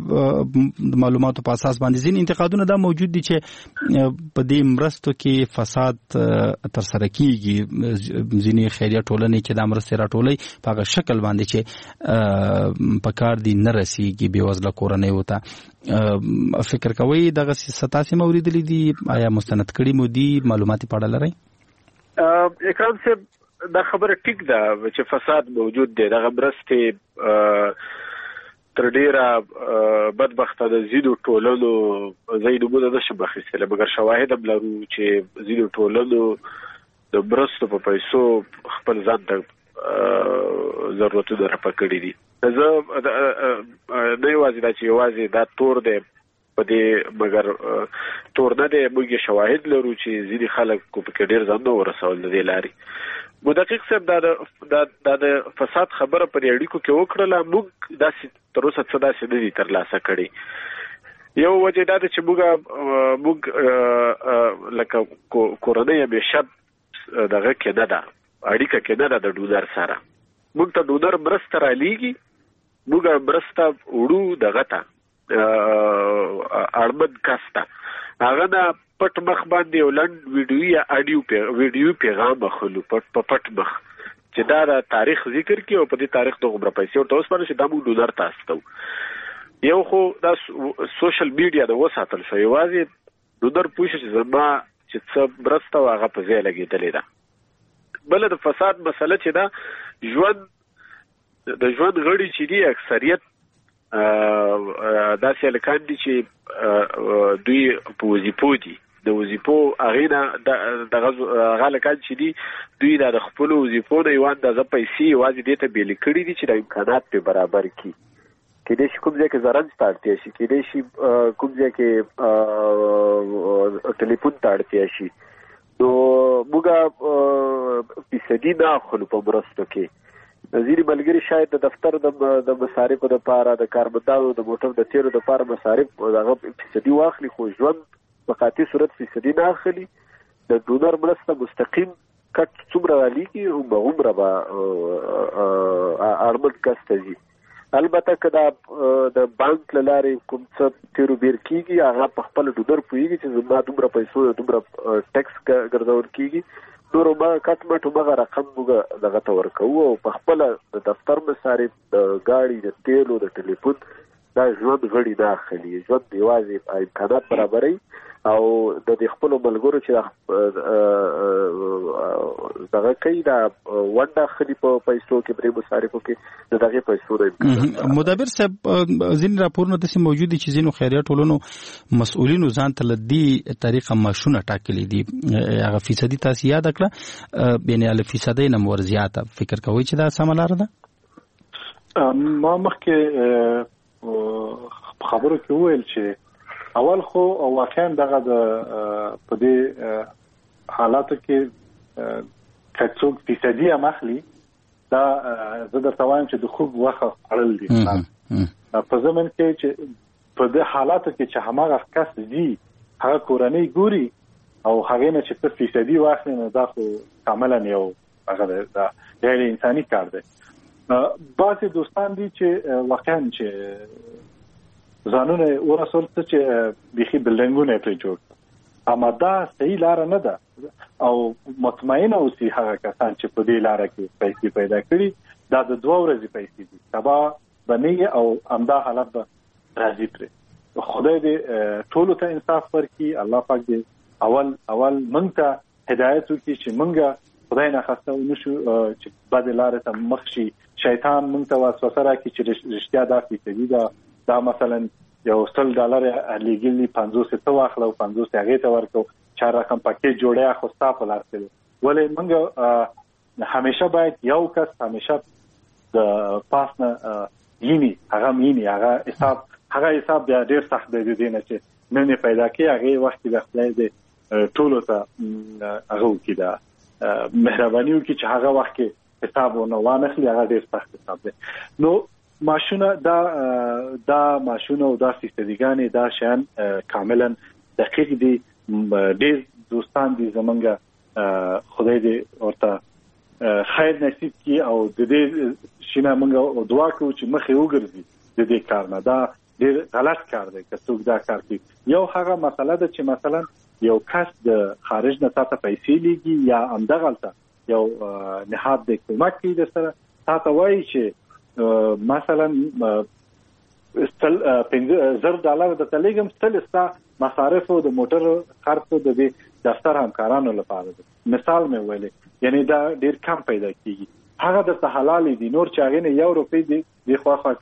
د معلوماتو په اساس باندې ځین انتقادونه دا موجود دي چې په دې مرستو کې فساد تر سره کیږي، ځینې خیریه ټولنې چې د مرستې راټولي په هغه شکل باندې چې په کار دي نه رسیږي بېوزله کورنۍ وته. فکر کوئ دغه ستاسې موریدلي دي؟ آیا مستند کړي مو دي؟ معلومات په اړه لرئ؟ اکرام صاحب دا خبره ټیک ده چې فساد موجود دی. دغه مرستې تر ډیره بدبخته د ځینو ټولنو زه یې نومونه نشم اخیستلی، مګر شواهد هم لرو چې ځینو ټولنو د مرستو په پیسو خپل ځان ته ضرورتونه رفع کړي دي. زه نه یوازې دا چې یوازې دا تور دی په دې، مګر تور نه دی، موږ یې شواهد لرو چې ځینې خلک کو پکې ډېر ځان نه ورسول د دې لارې. مدقق صاحب دا د د فساد خبره پر اړیکو کې وکړله، موږ داسې تر اوسه څه داسې نه دي ترلاسه کړي. یو وجه دا ده چې موږ موږ لکه کورنۍ همیشه دغه کې نه ده، اړیکه کې نه ده د ډونر سره. موږ ته ډونر مرسته رالیږي، موږ مرسته وړو دغه ته اړمن کس ته، هغه نه پټ مخ باندې یو لنډ ویډیو یا اډیو ویډیو پیغام اخلو پټ په پټ مخ چې دا د تاریخ ذکر کوي او په دې تاریخ ته عمره پیسې ورته وسپارل شي. دا موږ ډونر ته استو. یو خو دا سوشل میډیا د وساتل شو، یوازې ډونر پوه شي چې زما چې څه مرسته هغه په ځای لګېدلې ده. بله د فساد مسله چې دا ژوند د ژوند غړي چې دي اکثریت داسې هلکان دي چې دوی په وظیفو دي، د وظیفو هغې نه دغه هلکان چې دي دوی دا د خپلو وظیفو نه یوه اندازه پیسې یوازې دې ته بېلې کړي دي چې د امکانات پرې برابر کړي. کېدای شي کوم ځای کې زرنج ته اړتیا شي، کېدای شي کوم ځای کې ټلیفون ته اړتیا شي. نو موږ فیصدي نه اخلو په مرستو کې. ځینې ملګري شاید د دفتر د مصارفو دپاره، د کارمندانو د موټر د تیلو دپاره مصارف هغه فیصدي واخلي، خو ژوند په قاطع صورت فیصدي نه اخلي. د ډونر مرسته مستقیم کټ څومره رالیږي هغومره به اړمن کس ته ځي. البته که دا د بانک له لارې کوم څه تیرو بیر کېږي، هغه په خپله ډونر پوهېږي چې زما دومره پیسو دومره ټیکس ګرځول کېږي، نورو ما کټ مټ همغه رقم موږ دغه ته ورکوو او په خپله د دفتر مصارف، د ګاډي، د تیلو، د ټلیفون دا ژوند غړي نه اخلي. ژوند یوازې امکانات برابروي او د دې خپلو ملګرو چې دغه کوي دا ونډه اخلي په پیسو کې، پرې مصارفو کې د دغې پیسو د مدبر صاحب ځینې راپورونه داسې موجود دي چې ځینو خیریه ټولنو مسؤلینو ځان ته له دې طریقه معاشونه ټاکلي دي. هغه فیصدي تاسې یاده کړه، یعنې له فیصدۍ نه ور زیاته. فکر کوئ چې دا سمه لاره ده؟ ما مخکې خبرو کې وویل چې اول خو واقعا دغه د په دې حالاتو کې که څوک فیصدي هم اخلي، دا زه درته وایم چې د خوب وخت خوړل دي. په ضمن کې چې په دې حالاتو کې چې هماغه کس دي هغه کورنۍ ګوري او هغې نه چې ته فیصدي واخلي، نو دا خو کاملا یو هغه دا غیر انساني کار دی. بعضې دوستان دي چې واقعا چې ځانونه ورسول څه چې بیخي بلډینګونه پرې جوړ، اما دا صحیح لاره نه ده. او مطمئن اوسي هغه کسان چې په دې لار کې پیسې پیدا کړي دا د دوه ورځې پیسې دي سبا بني او امدا حالت به راځي پرې خدای دې ټول ته انصاف ورکړي الله پاک دې اول اول مونږ ته هدایت وکړي چې مونږ خدای نه خسته ونشو چې بد لار ته مخ شي شیطان مونږ ته وسوسه راکړي چې رښتیا دا فیصدي دا دا مثلا یو سل ډالر لګیلی پنځوس ته واخلو پنځوس هغه ته ورکو چار رقم پکې جوړیا خو ستا په لار کې ولې موږ همیشه باید یو کس همیشه د پاسنه یینی هغه مینی هغه حساب هغه حساب بیا ډیر سخت دی د دې نه چې نن پیدا کې هغه وخت د خپل د ټولو ته هغه کې دا مهرباني وکړي چې هغه وخت کې حساب ونه وانخلي هغه ډیر سخت حساب دی نو ماشونه دا دا ماشونه او دا فیصدیګانې دا شان کاملا دقیق دي ډیر دوستان دي زمونږ خدای دې ورته خیر نصیب کړي او د دې شینه مونږ دعا کوو چې مخې وګرځي د دې کار نه دا ډیر غلط کار دی که څوک دا کار کوي یو هغه مسله ده چې مثلا یو کس د خارج نه تاسو پیسې لګي یا همدغلته یو نهاد د کومک کوي د سره تاسو وایي چې مثلا استل زر ډالر د تلګم ستل استا مصارف او د موټر خرڅ د دفتر همکارانو لپاره مثال مې ویلې یعنی دا ډیر کم پیدا کیږي هغه د حلال دي نور چاغې نه یو روپۍ دی د خواخه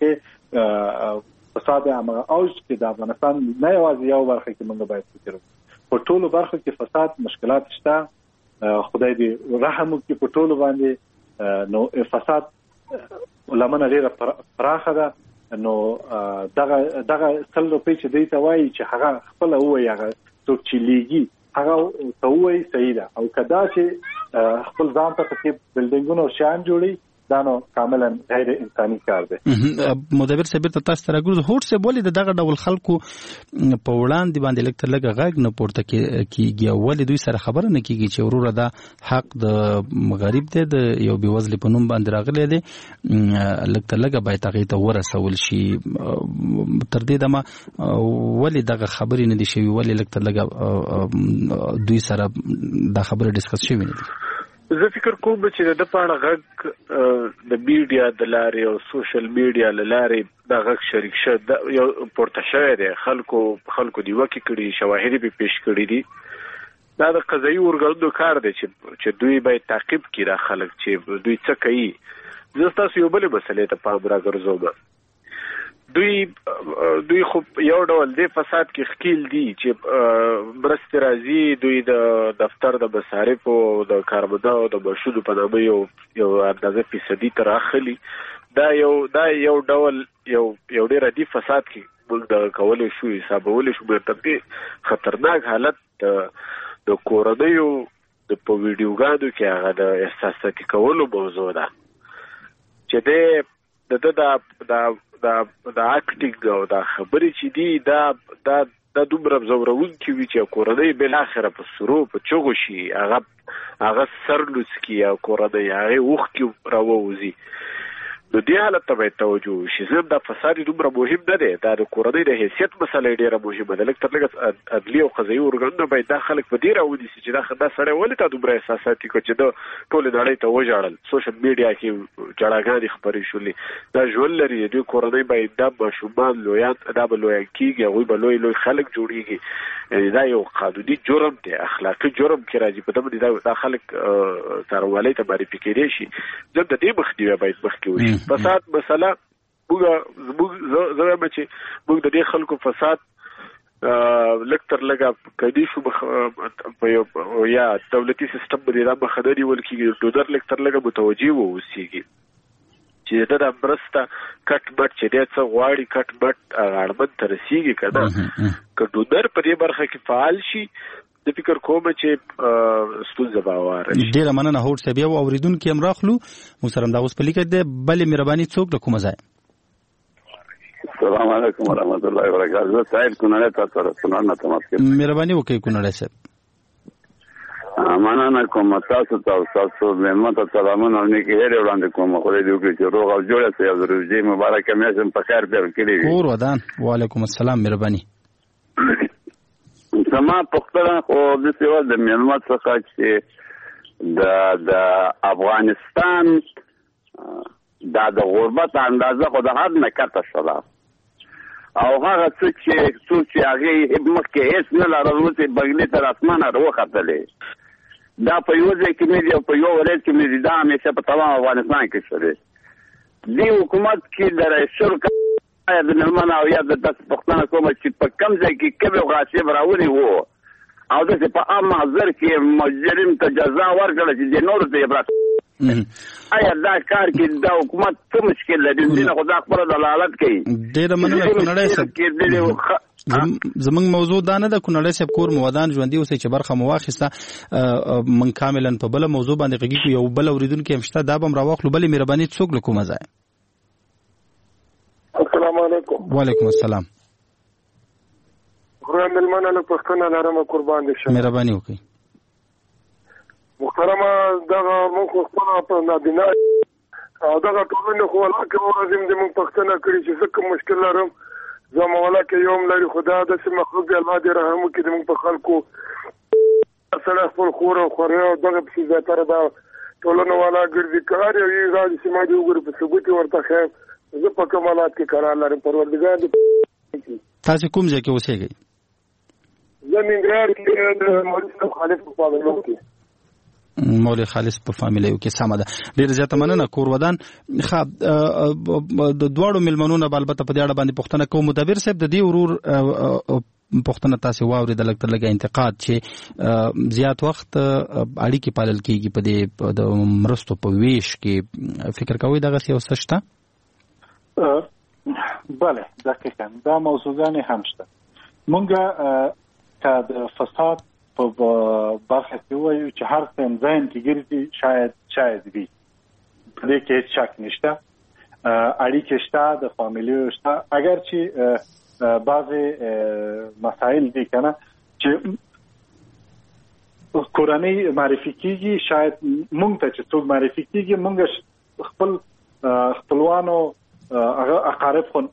کې فساد عامه اوج کې د افغانستان نه یوازې یو برخه کې موږ باید فکر وکړو په ټولو برخو کې فساد مشکلات شته خدای دې رحم وکړي په ټولو باندې نو فساد لمنه ډیره پراخه ده نو دغه دغه سل روپۍ چې دی ته وایي چې هغه خپل وایي هغه څوک چې لیږي هغه ته وایي صحیح ده او کدا چې خپل ځان ته په بلډینګونو شان جوړي دا نو کاملا غیر انساني کار دی مدبر صاحب ته تاسو سره ګورځ هوټ سه بولې دغه ډول خلکو په وړاندې باندې لکه لګه غږ نه پورته کیږي ولې دوی سره خبره نه کیږي چې وروره دا حق د غریب دی د یو بیوزل په نوم باندې راغلی دی لکه لګه باید هغه ته ورسول شي تر دې دمه ولې دغه خبرې نه دي شوی ولې لکه لګه دوی سره دا خبره ډیسکس شوی نه دي زه فکر کوم چې د پاڼه غږ د میډیا د لارې او سوشل میډیا له لارې دا غږ شریک شه د یو پورته شوی دی خلکو خلکو دی وکی کړي شواهد به پیش کړي دي دا د قضایي ورګردو کار دی چې چې دوی باید تعقیب کړي را خلک چې دوی څه کوي زه تاسو یو بل مسلې ته پام راګرځوم دوی دوی خو یو ډول د فساد کې خکیل دي چې برست راځي دوی د دفتر د مصارف او د کارمنده او د مرشدو په نامه یو یو اندازه فیصدي تر اخلي دا یو دا یو ډول یو یو ډیر دی فساد کې موږ د کولو شو حسابول شو په خطرناک حالت د کورنیو د په ویډیوګانو کې هغه د احساساتي کولو موضوع ده چې د د د دا دا اکټینګ او دا خبرې چې دي دا دا د دومره زورون کې وی چې کورنۍ بل اخره په سرو په چغو شي هغه هغه سرلوس کی یا کورنۍ هغه وخ کې راووزي د دې حالت ته باید توجه شي زم دا فساد دومره مهم نه دی دا د کورنۍ د حیثیت مسله ډیره مهمه ده لکه تر لږه عدلی او قضایي ورګنده باید دا خلک په دې راوړي چې دا خدای سره ولې تا دومره احساساتي کو چې د ټول نړۍ ته وژړل سوشل میډیا کې جړاګانې خبرې شولې دا ژوند لري د کورنۍ باید دا ماشومان لویان دا به لویان کیږي هغوی به لوی لوی خلک جوړیږي دا یو قانوني جرم دی اخلاقي جرم کې راځي په دې دا خلک څارنوالۍ ته معرفي کېدای شي ځکه د دې مخنیوی باید مخکې وشي فساد مسله موږ موږ زه به چې موږ د دې خلکو فساد لکتر لګه کدي شو په یا دولتي سیستم باندې را مخدري ولکې ډونر لکتر لګه متوجي وو وسیږي چې دا برسته کټ بټ چې دې څو غواړي کټ بټ اړمن تر رسیږي کړه که ډونر په دې برخه کې فعال شي د فکر کوم چې ستونزه باور ډیره مننه هوټ صاحب او اوریدونکو هم راخلو مسرم دا اوس په لیکه ده بلې مهرباني څوک د کومه ځای السلام علیکم ورحمۃ اللہ وبرکاتہ زه صاحب کونړ ته تر سنن تماس کوم مهرباني وکړئ کونړ صاحب مننه کوم تاسو ته تاسو مېلمه ته سلامونه نیکی هېره وړاندې کوم خو دې وکړي چې روغ او جوړ سي او روزي مبارک مې سم په خیر پیل کړی کور ودان وعلیکم السلام مهرباني زما پوښتنه خو داسې وه د میلمه څخه چې د د افغانستان دا د غربت اندازه خو د حد نه کته شوله او هغه څه چې څوک چې هغې مخکې هېڅ نه لرل اوس یې بګلې تر اسمانه راوختلې دا په یو ځای کې مې دي او په یو ولایت کې مې دي دا همیشه په تمام افغانستان کې شوې دې حکومت کې د رئیس الوزرا یا د میلمنو او یا د داسې پوښتنه کومه چې په کوم ځای کې کم یو غاصب راولي وو او داسې په عام محضر کې مجرم ته جزا ورکړه چې د نورو ته یې برات آیا دا کار کې دا حکومت څه مشکل لري دینه خو دا خپله دلالت کوي ډېره مننه کونړی صاحب زمونږ موضوع دا نه ده کونړی صاحب کور مو ودان ژوندي اوسئ چې برخه مو واخیسته موږ کاملا په بله موضوع باندې غږیږو یو بل اورېدونکی هم شته دا به هم راواخلو بلې مهرباني څوک له کومه ځایه السلام علیکم وعلیکم السلام خدای مېلمانه له پوښتنه لرمه قربان دې شم مهرباني وکړئ محترمه دغه موږ خپله په نابینا او دغه ټولنې خو ولاکې ورځم دې موږ پوښتنه کړې چې زه کوم مشکل لرم زما ولاکې یو هم لري خو دا داسې مخلوق دی الله دې رحم وکړي زموږ په خلکو سړی خپل خور او خوریا او دغه پسې زیاتره دا ټولنه والا ګرځي که هر یو یې راځي چې ما دې وګوري په ثبوت یې ورته ښیم زه په کوم حالات کې قرار لرم پروردګار دې تاسې کوم ځای کې اوسېږئ زه ننګرهار کې د مولوي صاحب خالص په فامیلو کې مولوي خالص په فامیلو کې سمه ده ډېره زیاته مننه کور ودان ښه د دواړو مېلمنو نه به البته په دې اړه باندې پوښتنه کوم مدبر صاحب د دې ورور پوښتنه تاسې واورېده لږ تر لږه انتقاد چې زیات وخت اړیکې پالل کېږي په دې د مرستو په ویش کې فکر کوئ دغسې یو څه شته بله دقیقا دا موضوعګانې هم شته مونږ که د فساد په برخه کې وایو چې هر څه ذهن کې ګرځي شاید شاید وي په دې کې هیڅ شک نشته اړیکې شته د فامیلیو شته اگر چې بعضې مسایل دي که نه چې کورنۍ معرفي کېږي شاید مونږ ته چې څوک معرفي کېږي مونږ خپل خپلوانو هغه اقارب خو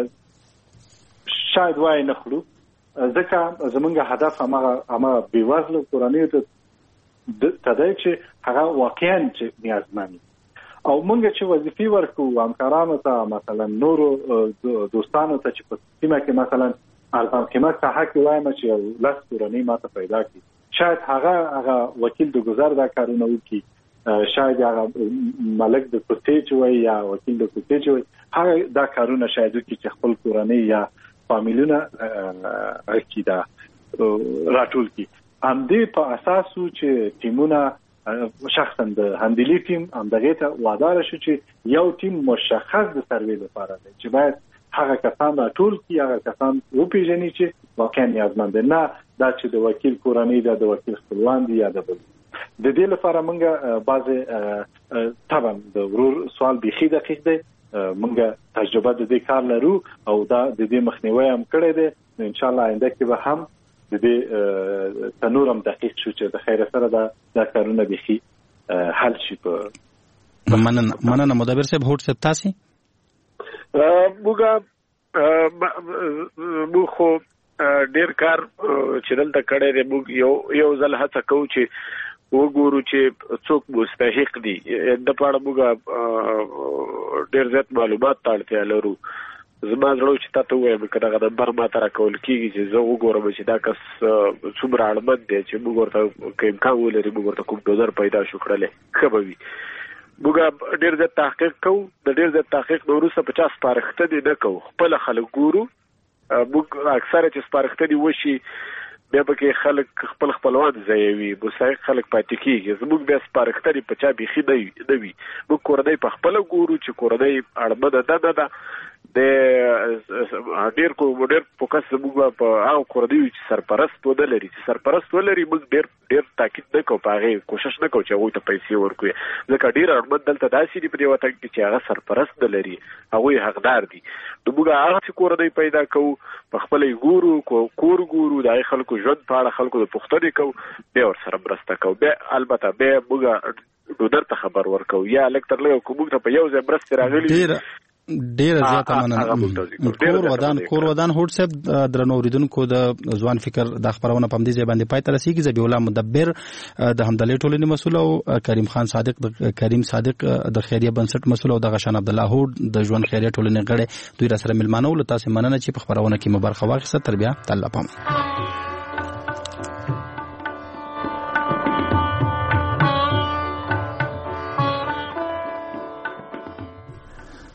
شاید وای نه خورو ځکه زمونږ هدف هماغه هماغه بېوزلو کورنیو ته دی چې هغه واقعا چې نیازمند او مونږ چې وظیفې ورکوو همکارانو ته مثلا نورو دوستانو ته چې په سیمه کې مثلا ارزان قیمت ساحه کې وایم چې یو لس کورنۍ ماته پیدا کړي شاید هغه هغه وکیل د ګذر دا کارونه وکړي شاید هغه ملک د کوڅې چې وایي یا وکیل د کوڅې چې وایي هغه دا کارونه شاید وکړي چې خپل کورنۍ یا فامیلونه کې دا راټول کړي همدې په اساسو چې ټیمونه شخصا د هندلي ټیم همدغې ته واداره شو چې یو ټیم مشخص د سروې لپاره دی چې باید هغه کسان راټول کړي هغه کسان وپېژني چې واقعا نیازمند دي نه دا چې د وکیل کورنۍ ده د وکیل خپلوان دي یا د بل د دې لپاره موږ بعضې طبعا د ورور سوال بیخي دقیق دی موږ تجربه د دې کار لرو او دا د دې مخنیوی هم کړی دی نو انشاءالله آینده کې به هم د دې تنور هم دقیق شو چې د خیر سره دا کارونه بیخي حل شي په مننه مننه مدبر صاحب هوټ صاحب تاسې موږ موږ خو ډېر کار چې دلته کړی دی موږ یو یو ځل هڅه کوو چې وګورو چې څوک مستحق دي د پاړه موږ ډېر زیات معلومات ته اړتیا لرو زما زړه چې تاسو وایم که دغه نمبر ماته راکول کېږي چې زه وګورم چې دا کس څومره اړمند دی چې موږ ورته که امکان ولري موږ ورته کوم ډونر پیدا شو کړلی ښه به وي موږ ډېر زیات تحقیق کوو د ډېر زیات تحقیق نه وروسته پچاس سپارښتنې نه کوو خپله خلک ګورو موږ اکثره چې سپارښتنې وشي بیا پکې خلک خپل خپلوان ځایوي مستحق خلک پاتې کېږي زموږ بیا سپارښتنې په چا بیخي نه وي موږ کورنۍ په خپله ګورو چې کورنۍ اړمنه ده نه ده د ډېر کو ډېر فوکس زموږ په هغه کورنیو چې سرپرست ونه لري چې سرپرست ولري موږ ډېر ډېر تاکید نه کوو په هغې کوشش نه کوو چې هغوی ته پیسې ورکوي ځکه ډېر اړمند دلته داسې دي په دې وطن کې چې هغه سرپرست نه لري هغوی حقدار دي نو موږ هغسې کورنۍ پیدا کوو په خپله یې ګورو کور ګورو د هغې خلکو ژوند په اړه خلکو د پوښتنې کوو بیا ورسره مرسته کوو بیا البته بیا موږ ډونر ته خبر ورکوو یا لږ تر لږه که موږ ته په یو ځای مرستې راغلي ډیر زیاته مننه. کور ودان کور ودان هوټ صاحب درنو اوریدونکو د ځوان فکر د خبرونه پم دي ځای باندې پای تر رسیدي. زبی الله مدبر د همدلې ټولنې مسول او کریم خان صادق د کریم صادق د خیریه بنسټ مسول او د غشان عبد الله هوټ د ژوند خیریه ټولنې غړي دوی را سره ملمانو. له تاسو مننه چې په خبرونه کې مبارک واخیسته. تر بیا تعالی پام.